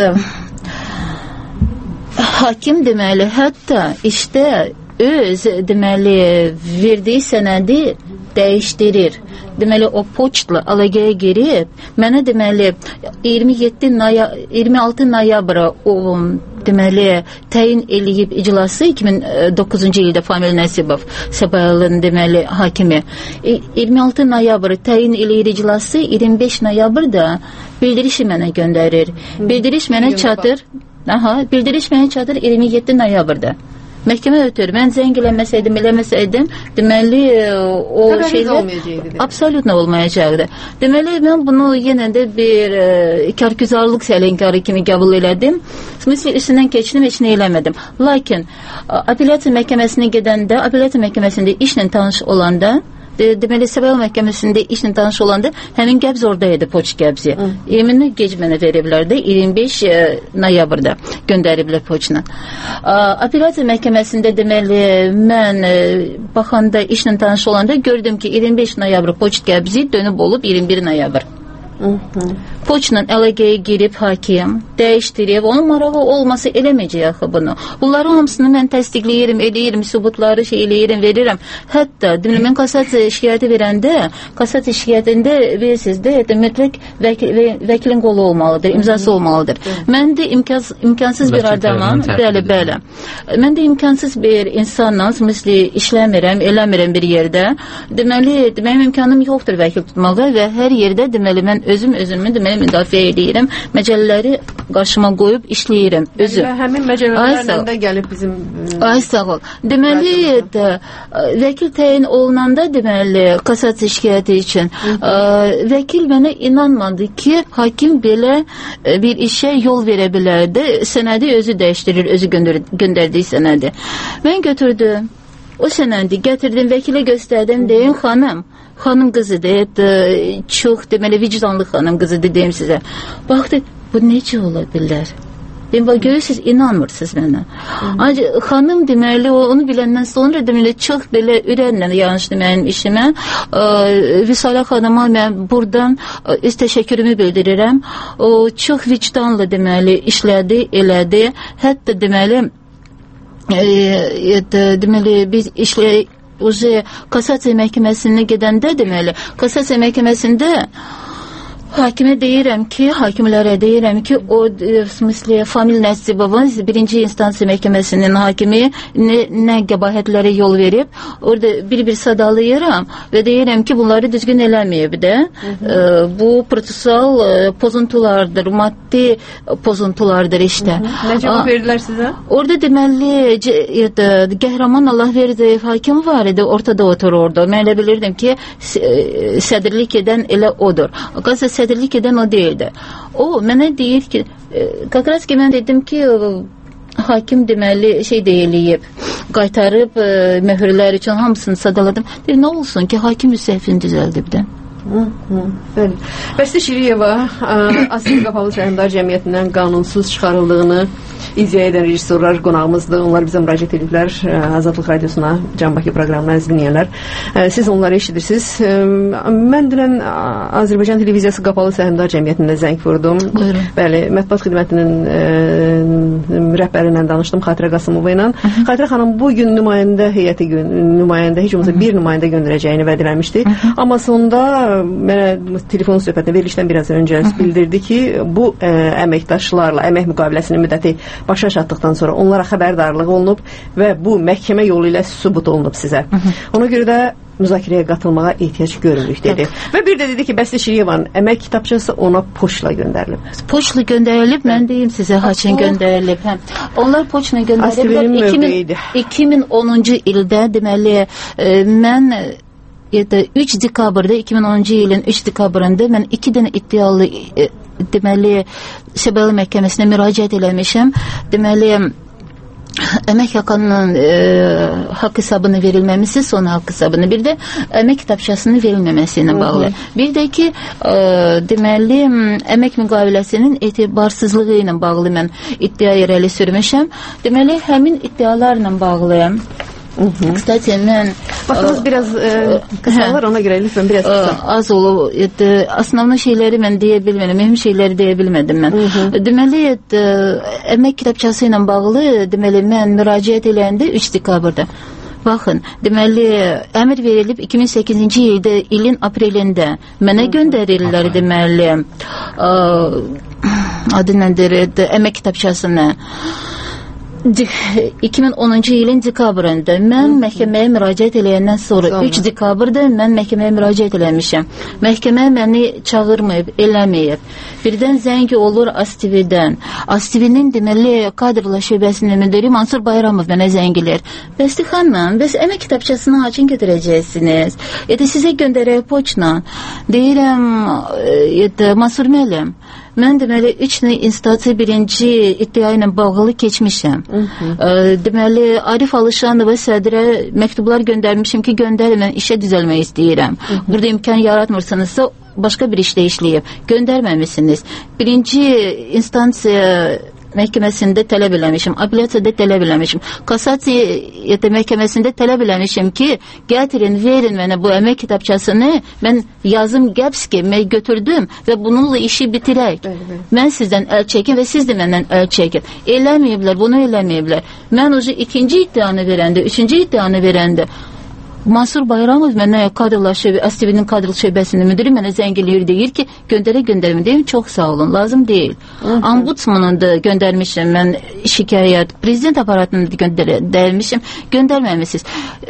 hakim deməli, hətta işdə öz deməli verdiyi sənədi dəyişdirir. Deməli o poçtla əlaqəyə girib mənə deməli iyirmi yeddi iyirmi altı noyabr o deməli təyin eləyib iclası iki min doqquzuncu ildə Famil Nəsibov Səbayalın deməli hakimi iyirmi altı noyabr təyin eləyir iclası iyirmi beş noyabrda bildirişi mənə göndərir. Bildiriş mənə çatır. Aha, bildiriş mənə çatır iyirmi yeddi noyabrda. Məhkəmə ötür. Mən zəng eləməsəydim, eləməsəydim, deməli o şeylər absolutno olmayacaqdı. Deməli mən bunu yenə də bir e, kargüzarlıq sələnkarı kimi qəbul elədim. Smisi üstündən keçdim, heç nə eləmədim. Lakin apellyasiya məhkəməsinə gedəndə, apellyasiya məhkəməsində işlə tanış olanda De, deməli Səbəl məhkəməsində işlə tanış olanda həmin qəbz orada idi, poçt qəbzi. Yeminə gec mənə veriblər də iyirmi beş noyabrda göndəriblər poçtla. Apellyasiya məhkəməsində deməli mən baxanda işlə tanış olanda gördüm ki iyirmi beş noyabr poçt qəbzi dönüb olub iyirmi bir noyabr. Poçtla əlaqəyə girib hakim dəyişdirib, onun marağı olması eləməyəcək axı bunu. Bunların hamısını mən təsdiqləyirəm, eləyirəm, sübutları şey eləyirəm, verirəm. Hətta deməli mən kassasiya şikayəti verəndə, kassasiya şikayətində verirsiniz də, mütləq vəkil, vəkilin qolu olmalıdır, imzası olmalıdır. Mən də imkans, imkansız bir adamam, bəli, bəli. Mən də imkansız bir insanla, misli işləmirəm, eləmirəm bir yerdə. Deməli, mənim imkanım yoxdur vəkil tutmağa və hər yerdə deməli mən özüm özümü deməli müdafiə edirəm, məcəllələri qarşıma qoyub işləyirəm özüm. Həmin məcəllələrlə də gəlib bizim... Ay sağ ol. Deməli, də, vəkil təyin olunanda deməli, kassasiya şikayəti üçün ə, vəkil mənə inanmadı ki, hakim belə bir işə yol verə bilərdi. Sənədi özü dəyişdirir, özü göndər göndərdiyi sənədi. Mən götürdüm. O sənədi gətirdim, vəkilə göstərdim, deyim, xanım, xanım qızıdır, çox deməli vicdanlı xanım qızıdır, deyim sizə. Baxdı, bu necə ola bilər? Deyim, bax, görürsünüz, inanmırsınız mənə. Ancaq xanım deməli, onu biləndən sonra deməli, çox belə ürəklə yanışdı mənim işimə. Vüsalə xanıma mən buradan öz təşəkkürümü bildirirəm. O çox vicdanlı deməli, işlədi, elədi. Hətta deməli, E, deməli biz işlə uzi kassasiya məhkəməsinə gedəndə deməli kassasiya məhkəməsində hakimə deyirəm ki, hakimlərə deyirəm ki, o misli Famil Nəsibovun birinci instansiya məhkəməsinin hakimi nə, nə qəbahətlərə yol verib, orada bir-bir sadalayıram və deyirəm ki, bunları düzgün eləməyib də. E, bu prosessual e, pozuntulardır, maddi pozuntulardır işte. Nə cavab verdilər sizə? Orada deməli qəhrəman Allah verdi hakim var idi, ortada oturur orada. Mən elə bilirdim ki, sədrlik edən elə odur. Qazı sədrlik edən o deyildi. O mənə deyir ki, qaqras ki mən dedim ki, hakim deməli şey deyiliyib, qaytarıb e, möhürlər üçün hamısını sadaladım. Deyir, nə olsun ki, hakim səhvini düzəldib də. Bəli. Bəstə Şiriyeva Asiya Qapalı Səhmdar Cəmiyyətindən qanunsuz çıxarıldığını izah edən rejissorlar qonağımızdır. Onlar bizə müraciət ediblər Azadlıq Radiosuna, Can Bakı proqramına dinləyənlər. Siz onları eşidirsiniz. Mən dünən Azərbaycan Televiziyası Qapalı Səhmdar Cəmiyyətində zəng vurdum. Buyurun. Bəli, mətbuat xidmətinin e, rəhbərindən danışdım, Xatirə Qasımova ilə. Xatirə xanım bu gün nümayəndə heyəti nümayəndə heç olmasa bir nümayəndə göndərəcəyini vəd eləmişdi. Amma sonda mənə telefon söhbətində verilişdən biraz öncə bildirdi ki, bu ə, əməkdaşlarla əmək müqaviləsinin müddəti başa çatdıqdan sonra onlara xəbərdarlıq olunub və bu məhkəmə yolu ilə sübut olunub sizə. Ona görə də müzakirəyə qatılmağa ehtiyac görürük dedi. Və bir də dedi ki, Bəstə Şiriyevanın əmək kitabçası ona poçtla göndərilib. Poçtla göndərilib, mən deyim sizə haçın göndərilib. Hə. Onlar poçtla göndərilib. iki min onuncu ildə deməli e, mən üç dekabrda iki min onuncu ilin üç dekabrında mən iki dənə iddialı e, deməli Səbəli məhkəməsinə müraciət eləmişəm. Deməli əmək haqqının e, haqq hesabını verilməməsi, son haqq hesabını, bir də əmək kitabçasının verilməməsi ilə bağlı. Bir də ki, e, deməli, əmək müqaviləsinin etibarsızlığı ilə bağlı mən iddia irəli sürmüşəm. Deməli, həmin iddialarla bağlıyam. Kısaca mən vaktimiz biraz e, kısalar, ona göre lütfen biraz kısa. Az olub. Основной şeyləri mən deyə bilmədim, mühim şeyləri deyə bilmədim mən. Deməli, əmək kitabçası ilə bağlı, deməli, mən müraciət eləyəndə üç dekabrda. Baxın, deməli, əmr verilib iki min səkkizinci ildə, ilin aprelində mənə göndərirlər, deməli, adı nədir, əmək kitabçasını. iki min onuncu ilin dekabrında mən məhkəməyə müraciət eləyəndən sonra üç dekabrda mən məhkəməyə müraciət eləmişəm. Məhkəmə məni çağırmayıb, eləməyib. Birdən zəng olur Astividən. Astivinin deməli kadrlar şöbəsinin müdiri Mansur Bayramov mənə zəng eləyir. Bəs xanım, bəs əmək kitabçasını haçın götürəcəksiniz? Edə sizə göndərək poçla. Deyirəm, edə Mansur müəllim, mən deməli üç instansiya birinci iddia ilə bağlı keçmişəm. E, deməli Arif Alışanova sədrə məktublar göndərmişim ki, göndərin, mən işə düzəlmək istəyirəm. Hı -hı. Burada imkan yaratmırsanızsa başqa bir işlə işləyib. Göndərməmisiniz. Birinci instansiya məhkəməsində tələb eləmişim, apellyasiyada tələb eləmişim, kassasiya məhkəməsində tələb eləmişim ki, gətirin, verin mənə bu əmək kitabçasını, mən yazım qəbs ki, mən götürdüm və bununla işi bitirək. Bəli, bəli. Mən sizdən əl çəkin və siz də məndən əl çəkin. Eləməyiblər, bunu eləməyiblər. Mən ucu ikinci iddianı verəndə, üçüncü iddianı verəndə Mansur Bayramov mənə kadrlar şöbə, Astivinin kadrlı şöbəsinin müdiri mənə zəng eləyir, deyir ki, göndərə göndərmə deyim, çox sağ olun, lazım deyil. Ombudsmanın da göndərmişim mən şikayət, prezident aparatını da göndərmişim, göndərməmişsiniz.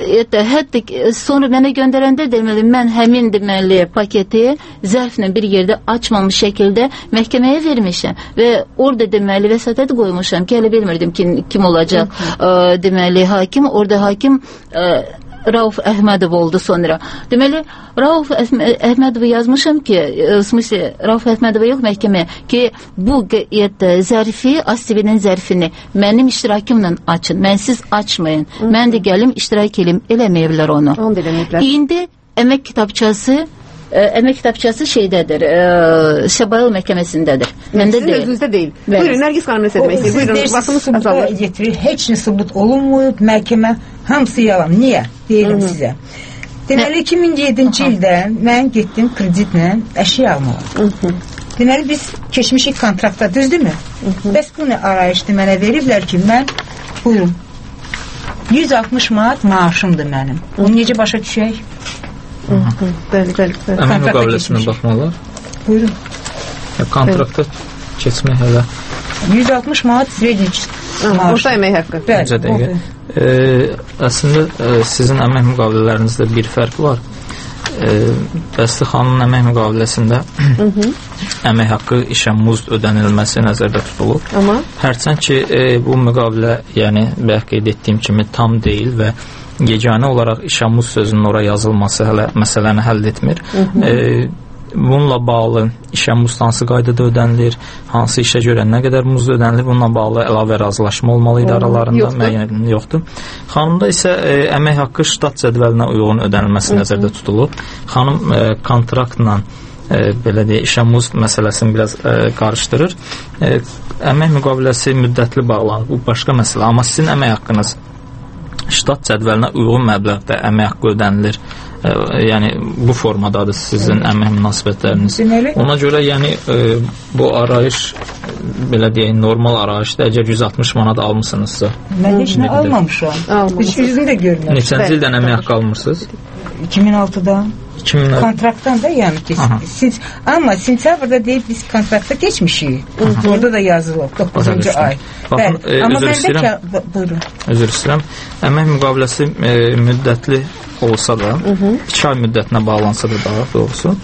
Hətta sonra mənə göndərəndə deməli, mən həmin deməli paketi zərflə bir yerdə açmamış şəkildə məhkəməyə vermişəm və orada deməli vəsatət qoymuşam ki, hələ bilmirdim kim, kim olacaq. Ə, deməli, hakim, orada hakim ə, Rauf Əhmədov oldu sonra. Deməli, Rauf Əhmədova yazmışam ki, v smysli, Rauf Əhmədova yox məhkəməyə ki, bu zərfi, Astivinin zərfini mənim iştirakımla açın, mənsiz açmayın. Hı -hı. Mən də gəlim iştirak elim, eləməyiblər onu. Onu da eləməyiblər. İndi əmək kitabçası əmək kitabçası şeydədir, Səbayıl məhkəməsindədir. Məndə Sizin deyil. özünüzdə deyil. Bəli. Buyurun, Nərgiz xanım nə demək istəyir? Buyurun, vaxtımız azalır. Getirir, heç nə sübut olunmuyub, məhkəmə hamısı yalan. Niyə? Deyirəm Hı -hı. sizə. Deməli, iki min yeddinci ildə mən getdim kreditlə əşya almağa. Deməli, biz keçmişik kontrakta, düzdürmü? Bəs bu nə arayışdır mənə veriblər ki, mən, buyurun, yüz altmış manat maaşımdır mənim. Onu necə başa düşək? Bəli, bəli. Əmək müqaviləsinə baxmalar. Buyurun. Kontrakta keçmək hələ. yüz altmış manat srednik maaş. Orta əmək haqqı. Bəli, dəqiqə. E, əslində e, sizin əmək müqavilələrinizdə bir fərq var. E, Bəsli xanımın əmək müqaviləsində əmək haqqı işə muzd ödənilməsi nəzərdə tutulur. Amma hərçənd ki, e, bu müqavilə, yəni bayaq qeyd etdiyim kimi tam deyil və yeganə olaraq işə muz sözünün ora yazılması hələ məsələni həll etmir. Hı -hı. E, bununla bağlı işə muz hansı qaydada ödənilir, hansı işə görə nə qədər muz ödənilir, bununla bağlı əlavə razılaşma olmalı idi aralarında, müəyyən yoxdur. Xanımda isə e, əmək haqqı ştat cədvəlinə uyğun ödənilməsi Hı -hı. nəzərdə tutulur. Xanım e, kontraktla e, belə deyə işə muz məsələsini biraz e, qarışdırır. E, əmək müqaviləsi müddətli bağlanır, bu başqa məsələ, amma sizin əmək haqqınız ştat cədvəlinə uyğun məbləğdə əmək haqqı ödənilir. E, yəni bu formadadır sizin əmək münasibətləriniz. Ona görə yəni e, bu arayış belə deyək normal arayışdır. Əgər yüz altmış manat almısınızsa. Mən heç nə almamışam. Heç üzünü də görməmişəm. Neçənci ildən əmək haqqı almırsınız? iki min altıdan. iki min Kontraktdan da yəni siz, amma sentyabrda deyib biz kontrakta keçmişik. Aha. Orada da yazılıb doqquzuncu ay. Baxın, e, amma üzr istəyirəm. Buyurun. Üzr istəyirəm. Əmək müqaviləsi e, müddətli olsa da, iki ay müddətinə bağlansa da daha doğrusu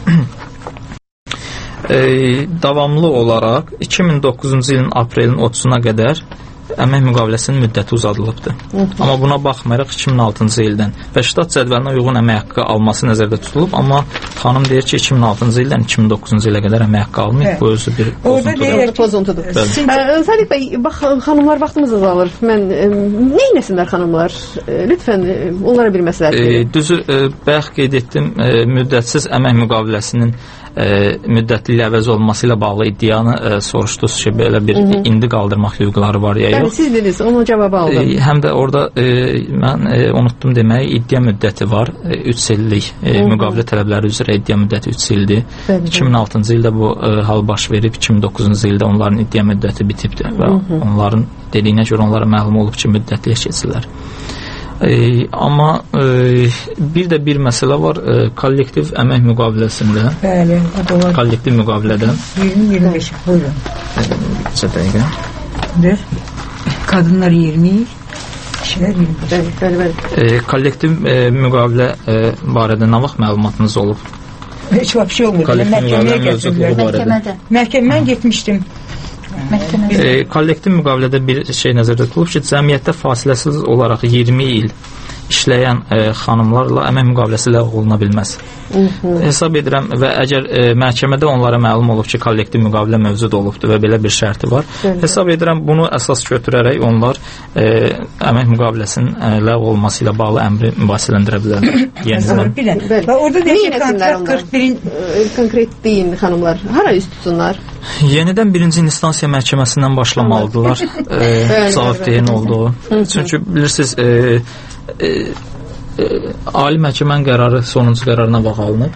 e, davamlı olaraq iki min doqquzuncu ilin aprelin otuzuna qədər əmək müqaviləsinin müddəti uzadılıbdır. Hı -hı. Amma buna baxmayaraq iki min altıncı ildən və ştat cədvəlinə uyğun əmək haqqı alması nəzərdə tutulub, amma xanım deyir ki, iki min altıncı ildən iki min doqquzuncu ilə qədər əmək haqqı almayıb. Bu özü bir pozuntudur. pozuntudur. Sadiq bəy, bax, xanımlar vaxtımız azalır. Mən nə etsinlər xanımlar? Lütfən onlara bir məsləhət verin. E, düzü, e, bayaq qeyd etdim, e, müddətsiz əmək müqaviləsinin e, müddətli əvəz olması ilə bağlı iddianı e, soruşdunuz ki, belə bir Hı -hı. indi qaldırmaq hüquqları var ya yox. Yəni siz dediniz, onun cavabı aldım. E, həm də orada e, mən e, unutdum deməyi, iddia müddəti var. üç illik e, müqavilə tələbləri üzrə iddia müddəti üç ildir. Bəli, iki min altıncı ildə bu e, hal baş verib, iki min doqquzuncu ildə onların iddia müddəti bitibdir və Hı -hı. onların dediyinə görə onlara məlum olub ki, müddətli keçirlər. E, amma e, bir də bir məsələ var, e, kollektiv əmək müqaviləsində. Bəli, o da var. Kollektiv müqavilədə iyirmi iyirmi beş, buyurun. Bir dəqiqə. Dur. Qadınlar iyirmi, kişilər iyirmi beş. Bəli, bəli, bəli. E, kollektiv e, müqavilə e, barədə nə vaxt məlumatınız olub? Heç vaxt şey olmur. Məhkəməyə gətirdilər. Məhkəməyə getmişdim. E, kollektiv müqavilədə bir şey nəzərdə tutulub ki, cəmiyyətdə fasiləsiz olaraq iyirmi il işləyən e, xanımlarla əmək müqaviləsi ləğv oluna bilməz. Hı -hı. Hesab edirəm və əgər e, məhkəmədə onlara məlum olub ki, kollektiv müqavilə mövcud olubdur və belə bir şərti var, Hı -hı. hesab edirəm bunu əsas götürərək onlar e, əmək müqaviləsinin e, ləğv olması ilə bağlı əmri mübahisələndirə bilərlər. Yenidən. Və orada deyək kontrakt qırx birin konkret deyin xanımlar, hara üst tutsunlar? Yenidən birinci instansiya məhkəməsindən başlamalıdırlar. e, cavabdehin olduğu. Çünki bilirsiniz, e, E, e, ali məhkəmənin qərarı sonuncu qərarına bax alınıb.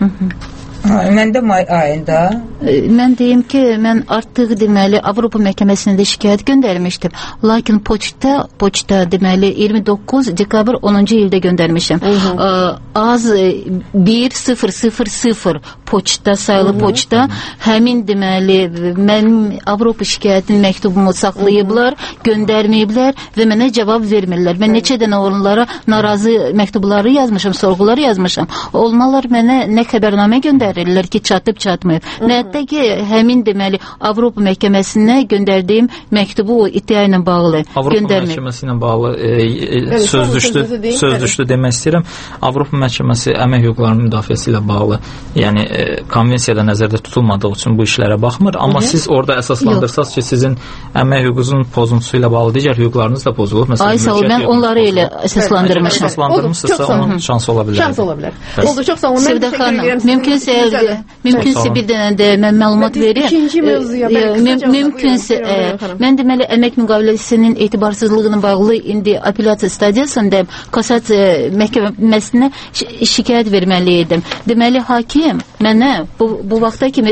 Mən də may ayında. Mən deyim ki, mən artıq deməli Avropa məhkəməsinə də şikayət göndərmişdim. Lakin poçta, poçta deməli iyirmi doqquz dekabr onuncu ildə göndərmişəm. Hı -hı. Az bir sıfır sıfır sıfır poçta sayılı Hı -hı. poçta həmin deməli mənim Avropa şikayətinin məktubumu saxlayıblar, göndərməyiblər və mənə cavab vermirlər. Mən neçə dənə onlara narazı məktubları yazmışam, sorğuları yazmışam. Olmalar mənə nə xəbərnamə göndər verirlər ki, çatıb çatmayıb. Nədə ki, həmin deməli Avropa məhkəməsinə göndərdiyim məktubu o iddia ilə bağlı Avropa göndərməyib. məhkəməsi ilə bağlı e, e, söz düşdü, söz düşdü demək istəyirəm. Avropa məhkəməsi əmək hüquqlarının müdafiəsi ilə bağlı, yəni e, konvensiyada nəzərdə tutulmadığı üçün bu işlərə baxmır, amma Hı -hı. siz orada əsaslandırsanız ki, sizin əmək hüququnuzun pozuntusu ilə bağlı digər hüquqlarınız da pozulur. Məsələn, Ay sağ ol, mən onları elə əsaslandırmışam. Əsaslandırmışsınızsa onun şansı ola bilər. Şans ola bilər. Oldu, çox sağ olun. Sevda xanım, mümkünsə Mümkünsə bir dənə də mən məlumat verim. İkinci mövzuya mümkünsə mən deməli əmək müqaviləsinin etibarsızlığına bağlı indi apellyasiya stadiyasında kassasiya məhkəməsinə şikayət verməli idim. Deməli hakim mənə bu bu vaxta kimi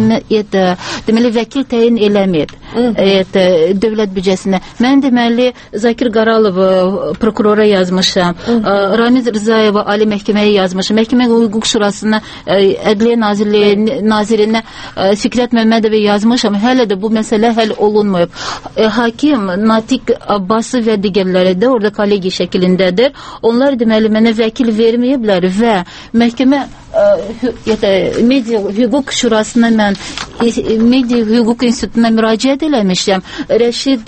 deməli vəkil təyin eləməyib. Dövlət büdcəsinə. Mən deməli Zakir Qaralov prokurora yazmışam. Ramiz Rızayeva Ali məhkəməyə yazmışam. Məhkəmə hüquq şurasına Ədliyyə Nazirliyi nazirinə Fikrət Məmmədova yazmışam. Hələ də bu məsələ həll olunmayıb. Hakim Natiq Abbası və digərləri də orada kollegi şəklindədir. Onlar deməli mənə vəkil verməyiblər və məhkəmə media hüquq şurasına mən media hüquq institutuna müraciət eləmişəm. Rəşid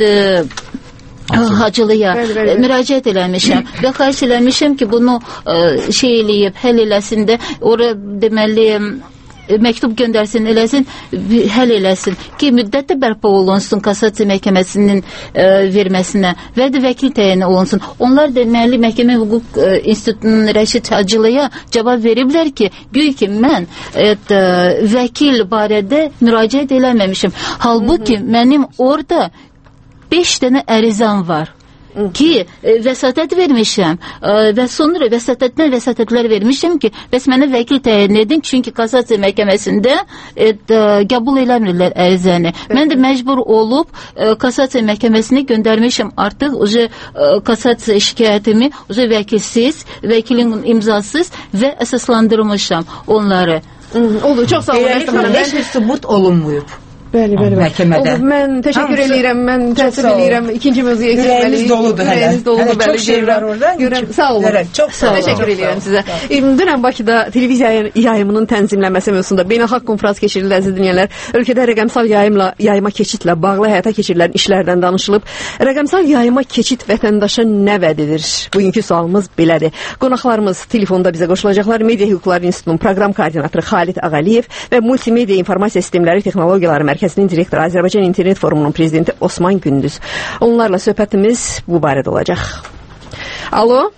Hacılıya müraciət eləmişəm və xahiş eləmişəm ki, bunu şey eləyib, həll eləsin də, ora deməli məktub göndərsin, eləsin, həll eləsin ki, müddətdə bərpa olunsun kassasiya məhkəməsinin e, verməsinə və də vəkil təyin olunsun. Onlar deməli məhkəmə hüquq e, institutunun Rəşid Hacılıya cavab veriblər ki, güy ki, mən et, e, vəkil barədə müraciət eləməmişim. Halbuki Hı -hı. mənim orada beş dənə ərizam var ki e, vəsatət vermişəm e, və sonra vəsatətdən vəsatətlər vermişəm ki, bəs mənə vəkil təyin edin, çünki kassasiya məhkəməsində e, qəbul eləmirlər ərizəni. Mən də məcbur olub e, kassasiya məhkəməsinə göndərmişəm artıq uca e, kassasiya şikayətimi uca vəkilsiz, vəkilin imzasız və əsaslandırmışam onları. Hı, oldu, çox sağ olun. Heç bir sübut olunmuyub. Bəli, bəli. Məhkəmədə. Olur, mən təşəkkür Hamısı, edirəm, mən təəssüf edirəm. İkinci mövzuya keçməliyik. Ürəyiniz doludur hələ. Ürəyiniz doludur, hələ çox şey var orada. Görəm, sağ olun. Görəm, çox sağ olun. Təşəkkür edirəm sizə. Dünən Bakıda televiziya yayımının tənzimlənməsi mövzusunda beynəlxalq konfrans keçirildi, əziz dinləyənlər. Ölkədə rəqəmsal yayımla, yayıma keçidlə bağlı həyata keçirilən işlərdən danışılıb. Rəqəmsal yayıma keçid vətəndaşa nə vəd edir? Bugünkü sualımız belədir. Qonaqlarımız telefonda bizə qoşulacaqlar. Media Hüquqları İnstitutunun proqram koordinatoru Xalid Ağaliyev və Multimedia İnformasiya Sistemləri Texnologiyaları Mərkəzinin direktoru Azərbaycan İnternet Forumunun prezidenti Osman Gündüz. Onlarla söhbətimiz bu barədə olacaq. Alo?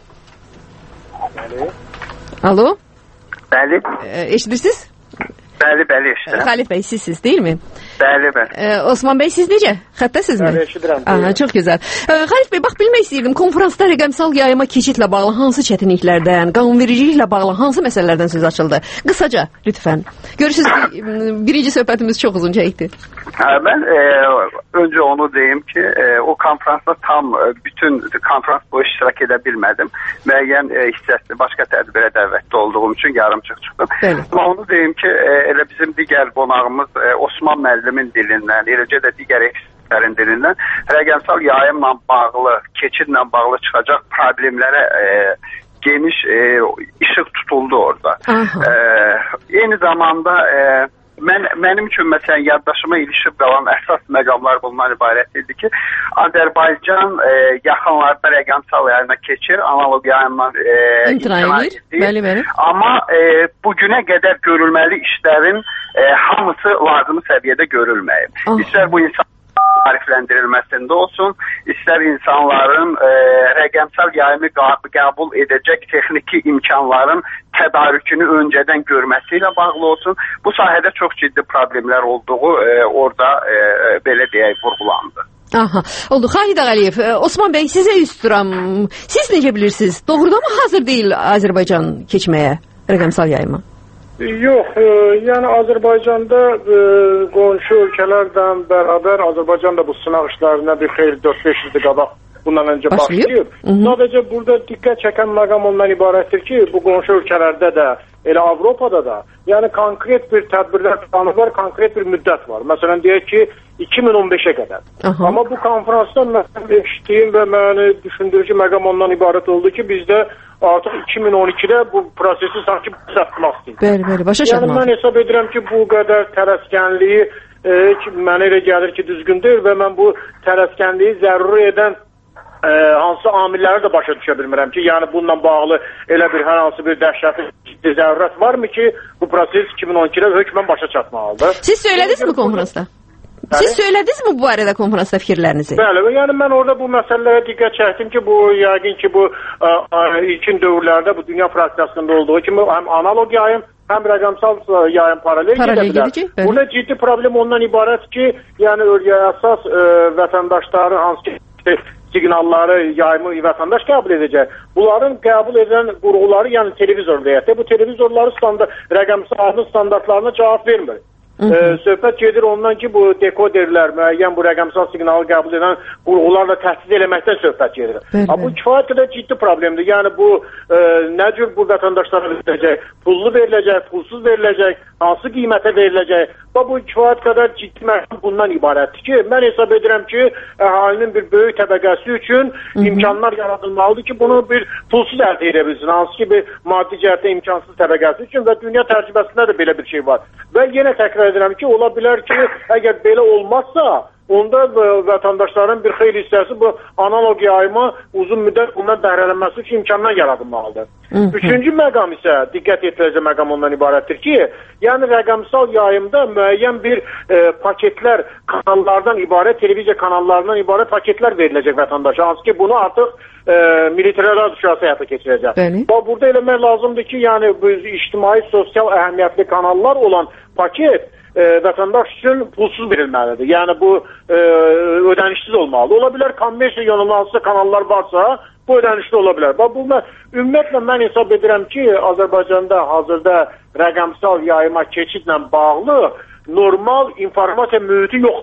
Alo? Bəli. E, eşidirsiniz? Bəli, bəli, eşidirəm. Xalid bəy, sizsiz, deyil mi? Bəli, bəli. E, Osman bəy, siz necə? Xəttəsizmi? Bəli, eşidirəm. Aha, çox gözəl. E, Xalid bəy, bax, bilmək istəyirdim, konferansda rəqəmsal yayıma keçidlə bağlı hansı çətinliklərdən, qanunvericiliklə bağlı hansı məsələlərdən söz açıldı? Qısaca, lütfən. Görürsünüz ki, birinci söhbətimiz çox uzun çəkdi. Hə, mən e, öncə onu deyim ki, e, o konferansda tam e, bütün konferans boyu iştirak edə bilmədim. Müəyyən e, hissəsini başqa tədbirə dəvətli olduğum üçün yarımçıq çıxdım. Bəli. Amma onu deyim ki, e, elə bizim digər qonağımız e, Osman müəllimin dilindən, eləcə də digər ekspertlərin dilindən rəqəmsal yayımla bağlı, keçidlə bağlı çıxacaq problemlərə e, geniş e, işıq tutuldu orada. E, eyni zamanda e, Mən, mənim üçün məsələn yaddaşıma ilişib qalan əsas məqamlar bundan ibarət idi ki, Azərbaycan e, yaxınlarda rəqəmsal yayıma keçir, analog yayımdan e, imtina edir. Bəli, bəli. Amma e, bugünə qədər görülməli işlərin e, hamısı lazımi səviyyədə görülməyib. Oh. İstər bu insan tarifləndirilməsində olsun, istər insanların e, rəqəmsal yayımı qəbul edəcək texniki imkanların tədarükünü öncədən görməsi ilə bağlı olsun. Bu sahədə çox ciddi problemlər olduğu e, orada e, belə deyək vurğulandı. Aha, oldu. Xalid Ağaliyev, Osman bəy sizə üz tuturam. Siz necə bilirsiniz? Doğrudan mı hazır deyil Azərbaycan keçməyə rəqəmsal yayıma? Yox, e, yəni Azərbaycanda e, qonşu ölkələrdən bərabər Azərbaycan da bu sınaq işlərinə bir xeyli dörd beş ildir qabaq bundan öncə başlayıb. Sadəcə burada diqqət çəkən məqam ondan ibarətdir ki, bu qonşu ölkələrdə də, elə Avropada da, yəni konkret bir tədbirlər planı var, konkret bir müddət var. Məsələn, deyək ki, iki min on beşə qədər. Aha. Amma bu konferansda mən eşitdiyim və məni düşündürücü məqam ondan ibarət oldu ki, bizdə artıq iki min on ikidə bu prosesi sanki başlatmaq istəyir. Bəli, bəli, başa çatmaq. Yəni mən hesab edirəm ki, bu qədər tələskənliyi e, mənə elə gəlir ki, düzgün deyil və mən bu tələskənliyi zəruri edən e, hansı amilləri də başa düşə bilmirəm ki, yəni bununla bağlı elə bir hər hansı bir dəhşətli ciddi zərurət varmı ki, bu proses iki min on ikidə hökmən başa çatmalıdır. Siz söylədiniz mi konferansda? Siz söylədiniz mi bu barədə konferansda fikirlərinizi? Bəli, yəni mən orada bu məsələlərə diqqət çəkdim ki, bu yəqin ki, bu ə, ə, ilkin dövrlərdə bu dünya praktikasında olduğu kimi həm analog yayım, həm rəqəmsal yayım paralel, paralel gedə bilər. Burada ciddi problem ondan ibarət ki, yəni əsas ə, vətəndaşların hansı ki, siqnalları, yayımı vətəndaş qəbul edəcək. Bunların qəbul edən qurğuları, yəni televizor deyək, bu televizorları standart, rəqəmsal standartlarına cavab vermir. Ee, söhbət gedir ondan ki, bu dekoderlər, müəyyən bu rəqəmsal siqnalı qəbul edən qurğularla təhdid eləməkdən söhbət gedir. Ha, bu kifayət qədər ciddi problemdir. Yəni bu e, nə cür bu vətəndaşlara veriləcək? Pullu veriləcək, pulsuz veriləcək, hansı qiymətə veriləcək? Və bu kifayət qədər ciddi məqam bundan ibarətdir ki, mən hesab edirəm ki, əhalinin bir böyük təbəqəsi üçün Hı -hı. imkanlar yaradılmalıdır ki, bunu bir pulsuz əldə edə bilsin. Hansı ki, bir maddi cəhətdə imkansız təbəqəsi üçün və dünya təcrübəsində də belə bir şey var. Və yenə təkrar edirəm ki, ola bilər ki, əgər belə olmazsa, onda vətəndaşların bir xeyli hissəsi bu analog yayıma uzun müddət bundan bəhrələnməsi üçün imkanlar yaradılmalıdır. Hı -hı. Üçüncü məqam isə diqqət yetirəcək məqam ondan ibarətdir ki, yəni rəqəmsal yayımda müəyyən bir e, paketlər, kanallardan ibarət, televiziya kanallarından ibarət paketlər veriləcək vətəndaşa. Hansı ki, bunu artıq e, militərlər radyosu həyata keçirəcək. Və burada eləmək lazımdır ki, yəni bu ictimai, sosial əhəmiyyətli kanallar olan paket E, vətəndaş üçün pulsuz verilməlidir. Yəni bu e, ödənişsiz olmalıdır. Ola bilər kommersiya yönümlü hansısa kanallar varsa bu ödənişli ola bilər. Və bu ümumiyyətlə mən hesab edirəm ki, Azərbaycanda hazırda rəqəmsal yayıma keçidlə bağlı normal informasiya mühiti yoxdur.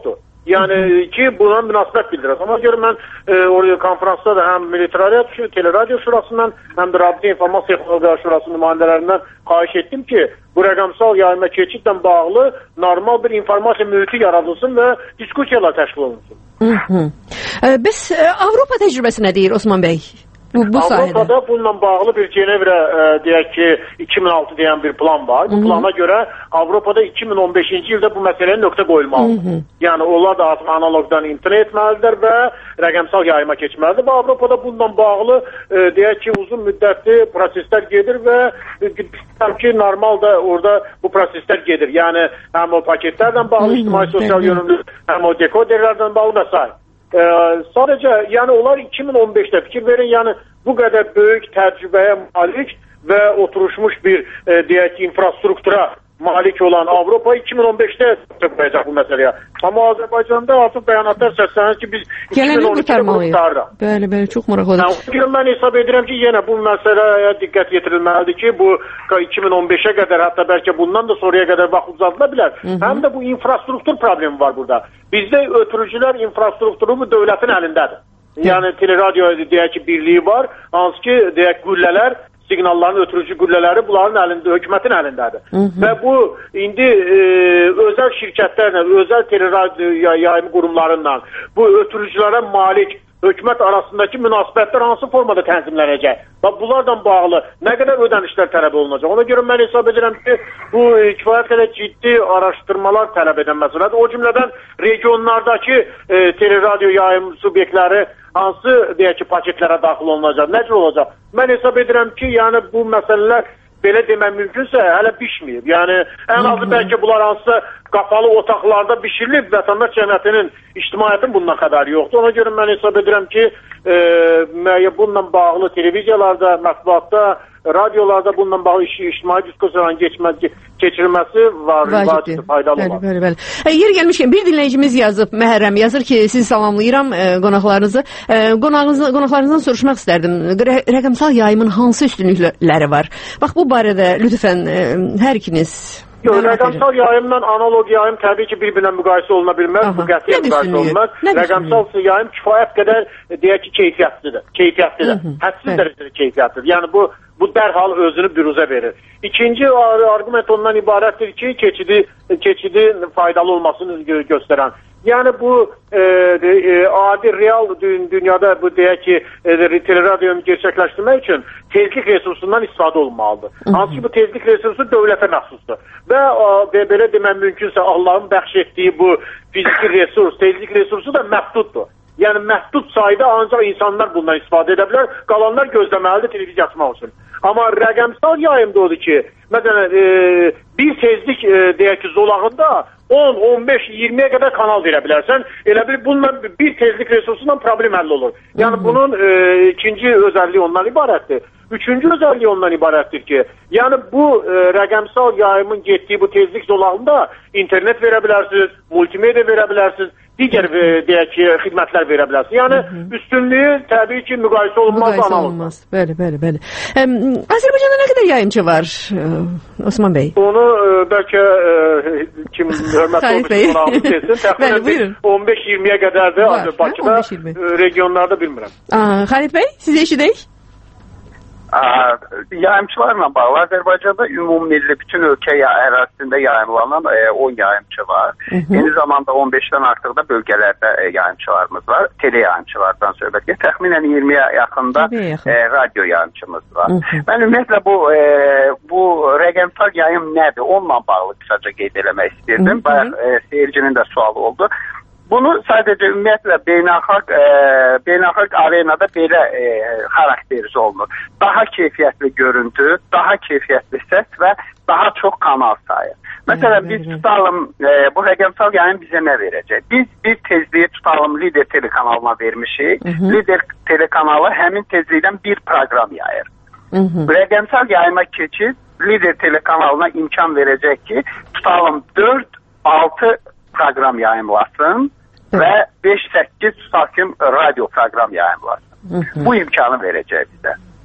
Yəni ki, buna münasibət bildirək. Ona görə mən e, oraya konferansda da həm Milli Radio, Teleradio Şurasından, həm də Rabitə İnformasiya Texnologiyaları Şurasının nümayəndələrindən xahiş etdim ki, bu rəqəmsal yayılma keçidlə bağlı normal bir informasiya mühiti yaradılsın və diskusiyalar təşkil olunsun. Hı -hı. E, Bəs e, Avropa təcrübəsi nə deyir Osman bəy? Bu, bu Avropada sayədə bununla bağlı bir Cenevrə e, deyək ki iki min altı deyən bir plan var. Bu Hı -hı. plana görə Avropada iki min on beşinci ildə bu məsələyə nöqtə qoyulmalıdır. Yəni onlar da artıq analogdan imtina etməlidir və rəqəmsal yayıma keçməlidir. Və Avropada bununla bağlı e, deyək ki uzun müddətli proseslər gedir və e, ki normal da orada bu proseslər gedir. Yəni həm o paketlərlə bağlı, ictimai sosial yönümlü, həm o dekoderlərdən bağlı və s. Ee, sadəcə, yəni onlar iki min on beşdə fikir verin, yəni bu qədər böyük təcrübəyə malik və oturuşmuş bir e, deyək ki, infrastruktura malik olan Avropa iki min on beşdə qoyacaq bu məsələyə. Amma Azərbaycanda artıq bəyanatlar səslənir ki, biz iki min on ikidə qurtarırıq. Bəli, bəli, çox maraqlıdır. Yəni, mən hesab edirəm ki, yenə bu məsələyə diqqət yetirilməlidir ki, bu iki min on beşə qədər, hətta bəlkə bundan da sonraya qədər vaxt uzadıla bilər. Hı -hı. Həm də bu infrastruktur problemi var burada. Bizdə ötürücülər infrastrukturu bu dövlətin əlindədir. Yəni teleradio deyək ki, birliyi var, hansı ki, deyək qüllələr, siqnalların ötürücü qüllələri bunların əlində, hökumətin əlindədir. Hı -hı. Və bu indi e, özəl şirkətlərlə, özəl teleradio yayım qurumlarıyla bu ötürücülərə malik hökumət arasındakı münasibətlər hansı formada tənzimlənəcək? Bax, bunlarla bağlı nə qədər ödənişlər tələb olunacaq? Ona görə mən hesab edirəm ki, bu kifayət qədər ciddi araşdırmalar tələb edən məsələdir. O cümlədən regionlardakı e, teleradio yayım subyektləri hansı deyək ki, paketlərə daxil olunacaq? Necə olacaq? Mən hesab edirəm ki, yəni bu məsələlər belə demək mümkünsə hələ bişməyib. Yəni ən azı bəlkə bunlar hansısa qapalı otaqlarda bişirilib, vətəndaş cəmiyyətinin, ictimaiyyətin bundan xəbəri yoxdur. Ona görə mən hesab edirəm ki, e, bununla bağlı televiziyalarda, mətbuatda, radiolarda bununla bağlı ictimai diskusiyaların geçməsi, keçirilməsi var, vacibdir, faydalı bəli, var. Bəli, bəli. E, yer gəlmişkən bir dinləyicimiz yazıb, Məhərrəm yazır ki, sizi salamlayıram e, qonaqlarınızı. E, qonaqlarınızdan soruşmaq istərdim. Rəqəmsal yayımın hansı üstünlükləri var? Bax, bu barədə lütfən e, hər ikiniz... Yox, rəqəmsal yayımla analog yayım təbii ki, bir-birinə müqayisə oluna bilməz, bu qətiyyən müqayisə olunmaz. Rəqəmsal yayım kifayət qədər, deyək ki, keyfiyyətlidir, keyfiyyətlidir, hədsiz dərəcədə keyfiyyətlidir. Yəni bu bu dərhal özünü büruzə verir. İkinci arqument ondan ibarətdir ki, keçidi, keçidi faydalı olmasını gö göstərən. Yəni bu e, e, adi real dünyada bu deyək ki, e, teleradiyonu gerçəkləşdirmək üçün tezlik resursundan istifadə olunmalıdır. Hansı ki, bu tezlik resursu dövlətə məxsusdur. Və, və belə demək mümkünsə Allahın bəxş etdiyi bu fiziki resurs, tezlik resursu da məhduddur. Yəni məhdud sayda ancaq insanlar bundan istifadə edə bilər, qalanlar gözləməlidir televiziya açmaq üçün. Amma rəqəmsal yayımda odur ki, məsələn, e, bir tezlik e, deyək ki, zolağında on, on beş, iyirmiyə qədər kanal verə bilərsən. Elə bir bununla bir tezlik resursundan problem həll olur. Yəni bunun e, ikinci özəlliyi ondan ibarətdir. Üçüncü özəlliyi ondan ibarətdir ki, yəni bu e, rəqəmsal yayımın getdiyi bu tezlik zolağında internet verə bilərsiniz, multimedia verə bilərsiniz, digər e, deyək ki, xidmətlər verə bilərsiniz. Yəni Hı -hı. üstünlüyü təbii ki, müqayisə olunmaz. Müqayisə olunmaz. Bəli, bəli, bəli. Ə, Azərbaycanda nə qədər yayımçı var, ə, Osman bəy? Onu ə, bəlkə ə, kim hörmətli olmuş qonağımız desin. Təxminən on beş iyirmiyə qədərdir. Bakıda ə, regionlarda bilmirəm. Aa, Xalid bəy, sizi eşidək? Yayımçılarla bağlı Azərbaycanda ümummilli bütün ölkə ərazisində yayımlanan e, on yayımçı var. Hı -hı. Eyni zamanda on beşdən artıq da bölgələrdə e, yayımçılarımız var. Tele yayımçılardan söhbət gedir. Təxminən iyirmiyə yaxında yaxın. e, radyo yayımçımız var. Hı -hı. Mən ümumiyyətlə bu e, bu rəqəmsal yayım nədir? Onunla bağlı qısaca qeyd eləmək istirdim. Bayaq e, seyircinin də sualı oldu. Bunu sadəcə ümumiyyətlə beynəlxalq e, beynəlxalq arenada belə e, xarakterize olunur. Daha keyfiyyətli görüntü, daha keyfiyyətli səs və daha çox kanal sayı. Məsələn, biz tutalım, e, bu rəqəmsal yayım bizə nə verəcək? Biz bir tezliyi tutalım Lider telekanalına vermişik. Hı -hı. Lider telekanalı həmin tezlikdən bir proqram yayır. Hı -hı. Rəqəmsal yayıma keçid Lider telekanalına imkan verəcək ki, tutalım dörd altı proqram yayımlasın. Hı. Və beş səkkiz tutakım radyo proqram yayımlasın. Hı -hı. Bu imkanı verəcək bizə.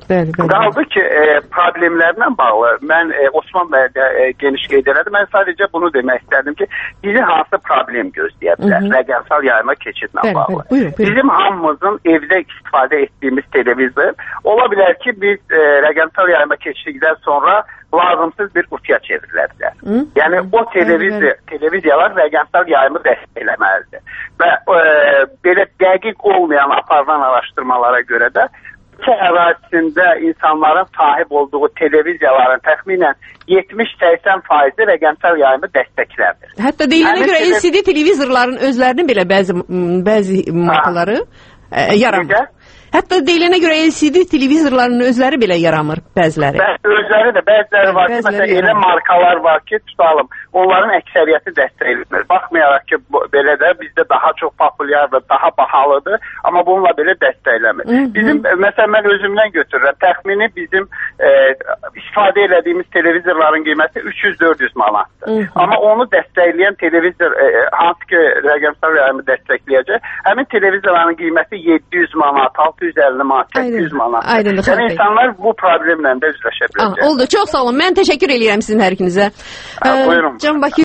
Bəli, bəli. Qaldı ki, e, problemlərlə bağlı mən e, Osman bəyə də e, geniş qeyd elədim. Mən sadəcə bunu demək istədim ki, bizi hansı problem gözləyə bilər rəqəmsal yayma keçidlə bəli, bağlı. Bəli, buyurun, buyurun. Bizim hamımızın evdə istifadə etdiyimiz televizor ola bilər ki, biz e, rəqəmsal yayma keçiddən sonra lazımsız bir qutuya çevrilə bilər. Hı? Yəni o televiziya, bəli, bəli. televiziyalar rəqəmsal yayımı dəstəkləməlidir. Və e, belə dəqiq olmayan aparılan araşdırmalara görə də ölkə ərazisində insanların sahib olduğu televiziyaların təxminən yetmiş səksən faizi rəqəmsal yayımı dəstəklərdir. Hətta deyilənə görə L C D televizorların özlərinin belə bəzi bəzi markaları e, yaramır. Hətta deyilənə görə L C D televizorların özləri belə yaramır bəziləri. Bəzi özləri də, bəziləri var ki, məsələn elə markalar var ki, tutalım, onların əksəriyyəti dəstəklənmir. Baxmayaraq ki, bu, belə də bizdə daha çox populyardır, daha bahalıdır, amma bununla belə dəstəklənmir. Bizim, məsələn, mən özümdən götürürəm, təxmini bizim e, istifadə elədiyimiz televizorların qiyməti üç yüz dörd yüz manatdır. Hı -hı. Amma onu dəstəkləyən televizor, e, hansı ki, rəqəmsal yayımı dəstəkləyəcək, həmin televizorların qiyməti yeddi yüz manat, altı yüz əlli manat, səkkiz yüz manat. Yəni insanlar bu problemlə də üzləşə biləcək. Oldu, çox sağ olun. Mən təşəkkür edirəm sizin hər ikinizə. Buyurun. Can Bakı